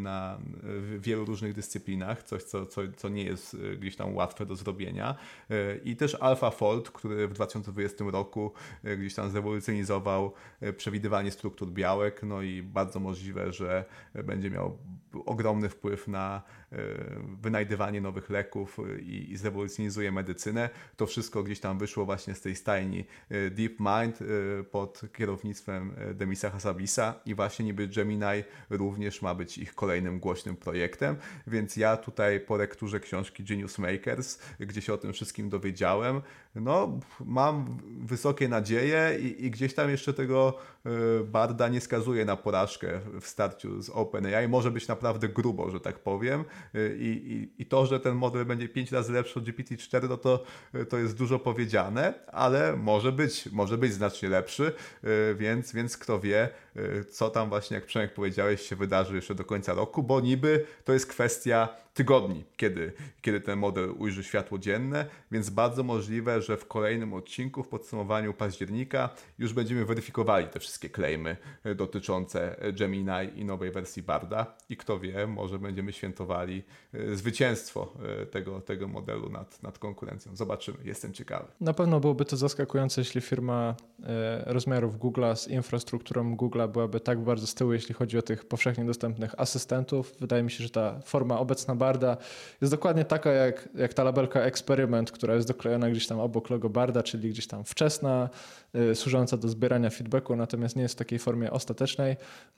w wielu różnych dyscyplinach, coś co nie jest gdzieś tam łatwe do zrobienia. I też AlphaFold, który w 2020 roku gdzieś tam zrewolucjonizował przewidywanie struktur białek, no i bardzo możliwe, że będzie miał ogromny wpływ na wynajdywanie nowych leków i zrewolucjonizuje medycynę. To wszystko gdzieś tam wyszło właśnie z tej stajni DeepMind pod kierownictwem Demisa Hassabisa i właśnie niby Gemini również ma być ich kolejnym głośnym projektem, więc ja tutaj po lekturze książki Genius Makers, gdzie się o tym wszystkim dowiedziałem, no mam wysokie nadzieje i gdzieś tam jeszcze tego Barda nie skazuje na porażkę w starciu z OpenAI. Może być naprawdę grubo, że tak powiem. I to, że ten model będzie 5 razy lepszy od GPT-4, no to jest dużo powiedziane, ale może być znacznie lepszy, więc kto wie, co tam właśnie, jak Przemek powiedziałeś, się wydarzy jeszcze do końca roku, bo niby to jest kwestia tygodni, kiedy ten model ujrzy światło dzienne, więc bardzo możliwe, że w kolejnym odcinku, w podsumowaniu października już będziemy weryfikowali te wszystkie claimy dotyczące Gemini i nowej wersji Barda i kto wie, może będziemy świętowali zwycięstwo tego modelu nad konkurencją. Zobaczymy, jestem ciekawy. Na pewno byłoby to zaskakujące, jeśli firma rozmiarów Google'a z infrastrukturą Google'a byłaby tak bardzo z tyłu, jeśli chodzi o tych powszechnie dostępnych asystentów. Wydaje mi się, że ta forma obecna Barda jest dokładnie taka jak ta labelka eksperyment, która jest doklejona gdzieś tam obok logo Barda, czyli gdzieś tam wczesna, służąca do zbierania feedbacku, natomiast nie jest w takiej formie ostatecznej.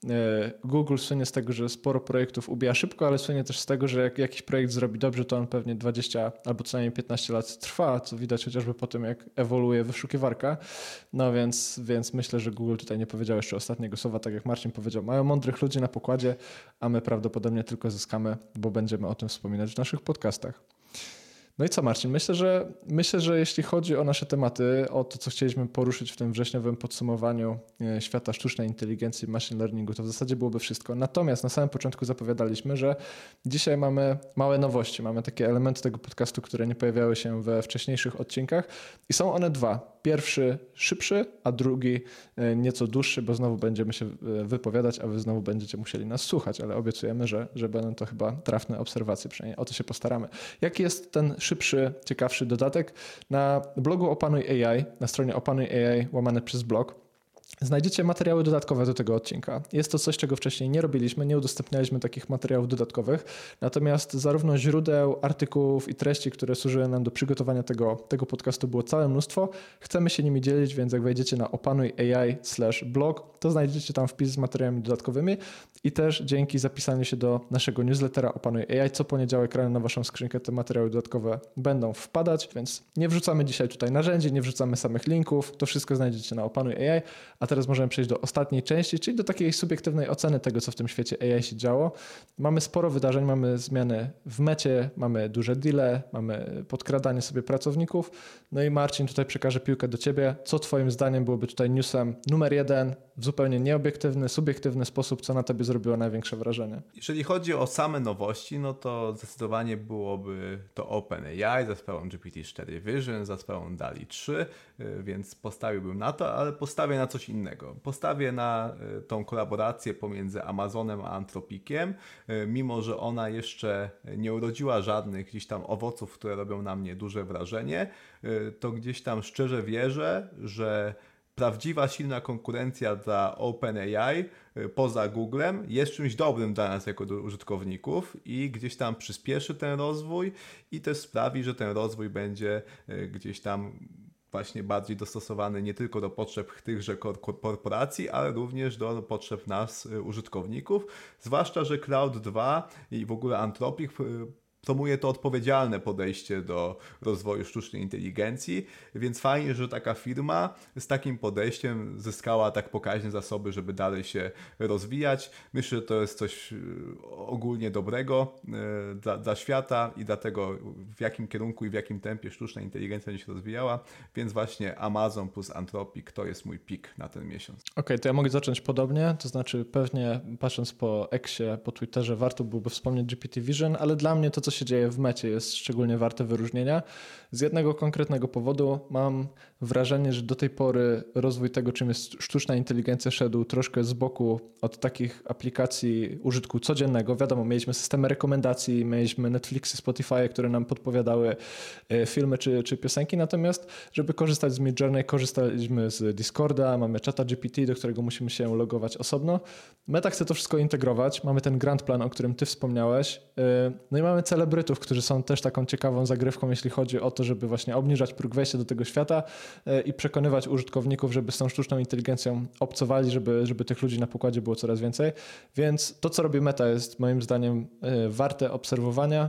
Google słynie z tego, że sporo projektów ubija szybko, ale słynie też z tego, że jak jakiś projekt zrobi dobrze, to on pewnie 20 albo co najmniej 15 lat trwa, co widać chociażby po tym, jak ewoluuje wyszukiwarka. No więc myślę, że Google tutaj nie powiedział jeszcze ostatniego słowa, tak jak Marcin powiedział. Mają mądrych ludzi na pokładzie, a my prawdopodobnie tylko zyskamy, bo będziemy o tym wspominać w naszych podcastach. No i co, Marcin? Myślę, że jeśli chodzi o nasze tematy, o to, co chcieliśmy poruszyć w tym wrześniowym podsumowaniu świata sztucznej inteligencji, machine learningu, to w zasadzie byłoby wszystko. Natomiast na samym początku zapowiadaliśmy, że dzisiaj mamy małe nowości, mamy takie elementy tego podcastu, które nie pojawiały się we wcześniejszych odcinkach i są one dwa. Pierwszy szybszy, a drugi nieco dłuższy, bo znowu będziemy się wypowiadać, a wy znowu będziecie musieli nas słuchać, ale obiecujemy, że będą to chyba trafne obserwacje, przynajmniej o to się postaramy. Jaki jest ten szybszy, ciekawszy dodatek? Na blogu Opanuj AI, na stronie Opanuj AI /blog znajdziecie materiały dodatkowe do tego odcinka. Jest to coś, czego wcześniej nie robiliśmy, nie udostępnialiśmy takich materiałów dodatkowych, natomiast zarówno źródeł, artykułów i treści, które służyły nam do przygotowania tego podcastu było całe mnóstwo. Chcemy się nimi dzielić, więc jak wejdziecie na opanuj.ai/blog, to znajdziecie tam wpis z materiałami dodatkowymi i też dzięki zapisaniu się do naszego newslettera Opanuj AI co poniedziałek rano na waszą skrzynkę te materiały dodatkowe będą wpadać, więc nie wrzucamy dzisiaj tutaj narzędzi, nie wrzucamy samych linków, to wszystko znajdziecie na Opanuj AI, a teraz możemy przejść do ostatniej części, czyli do takiej subiektywnej oceny tego, co w tym świecie AI się działo. Mamy sporo wydarzeń, mamy zmiany w mecie, mamy duże deale, mamy podkradanie sobie pracowników. No i Marcin, tutaj przekażę piłkę do ciebie. Co twoim zdaniem byłoby tutaj newsem numer 1 w zupełnie nieobiektywny, subiektywny sposób, co na tobie zrobiło największe wrażenie? Jeżeli chodzi o same nowości, no to zdecydowanie byłoby to OpenAI za sprawą GPT-4 Vision, za sprawą DALL-E 3, więc postawiłbym na to, ale postawię na coś innego. Postawię na tą kolaborację pomiędzy Amazonem a Anthropiciem, mimo że ona jeszcze nie urodziła żadnych gdzieś tam owoców, które robią na mnie duże wrażenie, to gdzieś tam szczerze wierzę, że prawdziwa, silna konkurencja dla OpenAI poza Googlem jest czymś dobrym dla nas jako użytkowników i gdzieś tam przyspieszy ten rozwój i też sprawi, że ten rozwój będzie gdzieś tam właśnie bardziej dostosowany nie tylko do potrzeb tychże korporacji, ale również do potrzeb nas, użytkowników. Zwłaszcza, że Cloud 2 i w ogóle Anthropic promuje to odpowiedzialne podejście do rozwoju sztucznej inteligencji, więc fajnie, że taka firma z takim podejściem zyskała tak pokaźne zasoby, żeby dalej się rozwijać. Myślę, że to jest coś ogólnie dobrego dla świata i dla tego, w jakim kierunku i w jakim tempie sztuczna inteligencja będzie się rozwijała, więc właśnie Amazon plus Anthropic to jest mój pik na ten miesiąc. Okej, to ja mogę zacząć podobnie, to znaczy pewnie patrząc po Xie, po Twitterze warto byłoby wspomnieć GPT Vision, ale dla mnie to, co się dzieje w mecie, jest szczególnie warte wyróżnienia. Z jednego konkretnego powodu mam wrażenie, że do tej pory rozwój tego, czym jest sztuczna inteligencja, szedł troszkę z boku od takich aplikacji użytku codziennego. Wiadomo, mieliśmy systemy rekomendacji, mieliśmy Netflixy, Spotify, które nam podpowiadały filmy czy piosenki, natomiast żeby korzystać z Midjourney, korzystaliśmy z Discorda, mamy czata GPT, do którego musimy się logować osobno. Meta chce to wszystko integrować, mamy ten grand plan, o którym ty wspomniałeś, no i mamy celebrytów, którzy są też taką ciekawą zagrywką, jeśli chodzi o to, żeby właśnie obniżać próg wejścia do tego świata i przekonywać użytkowników, żeby z tą sztuczną inteligencją obcowali, żeby tych ludzi na pokładzie było coraz więcej. Więc to, co robi Meta, jest moim zdaniem warte obserwowania,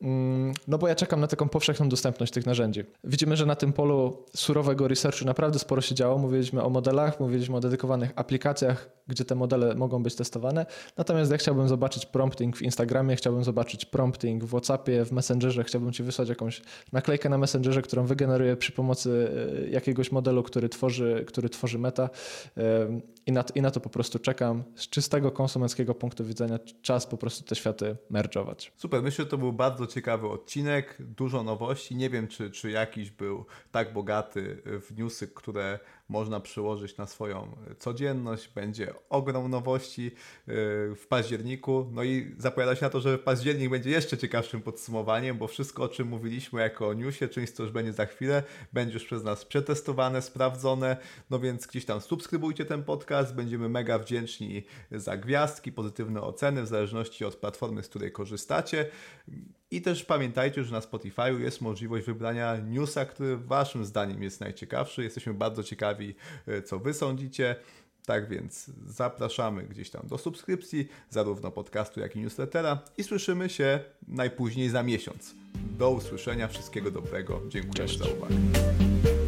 no bo ja czekam na taką powszechną dostępność tych narzędzi. Widzimy, że na tym polu surowego researchu naprawdę sporo się działo. Mówiliśmy o modelach, mówiliśmy o dedykowanych aplikacjach, gdzie te modele mogą być testowane. Natomiast ja chciałbym zobaczyć prompting w Instagramie, chciałbym zobaczyć prompting w WhatsAppie, w Messengerze, chciałbym ci wysłać jakąś naklejkę na Messengerze, którą wygeneruję przy pomocy jakiegoś modelu, który tworzy Meta i na to po prostu czekam. Z czystego konsumenckiego punktu widzenia czas po prostu te światy merge'ować. Super, myślę, że to był bardzo ciekawy odcinek, dużo nowości. Nie wiem, czy jakiś był tak bogaty w newsy, które można przyłożyć na swoją codzienność. Będzie ogrom nowości w październiku. No i zapowiada się na to, że październik będzie jeszcze ciekawszym podsumowaniem, bo wszystko, o czym mówiliśmy jako o newsie, czymś, co już będzie za chwilę, będzie już przez nas przetestowane, sprawdzone. No więc gdzieś tam subskrybujcie ten podcast. Będziemy mega wdzięczni za gwiazdki, pozytywne oceny, w zależności od platformy, z której korzystacie. I też pamiętajcie, że na Spotify'u jest możliwość wybrania newsa, który waszym zdaniem jest najciekawszy. Jesteśmy bardzo ciekawi, co wy sądzicie. Tak więc zapraszamy gdzieś tam do subskrypcji, zarówno podcastu, jak i newslettera i słyszymy się najpóźniej za miesiąc. Do usłyszenia, wszystkiego dobrego. Dziękuję za uwagę.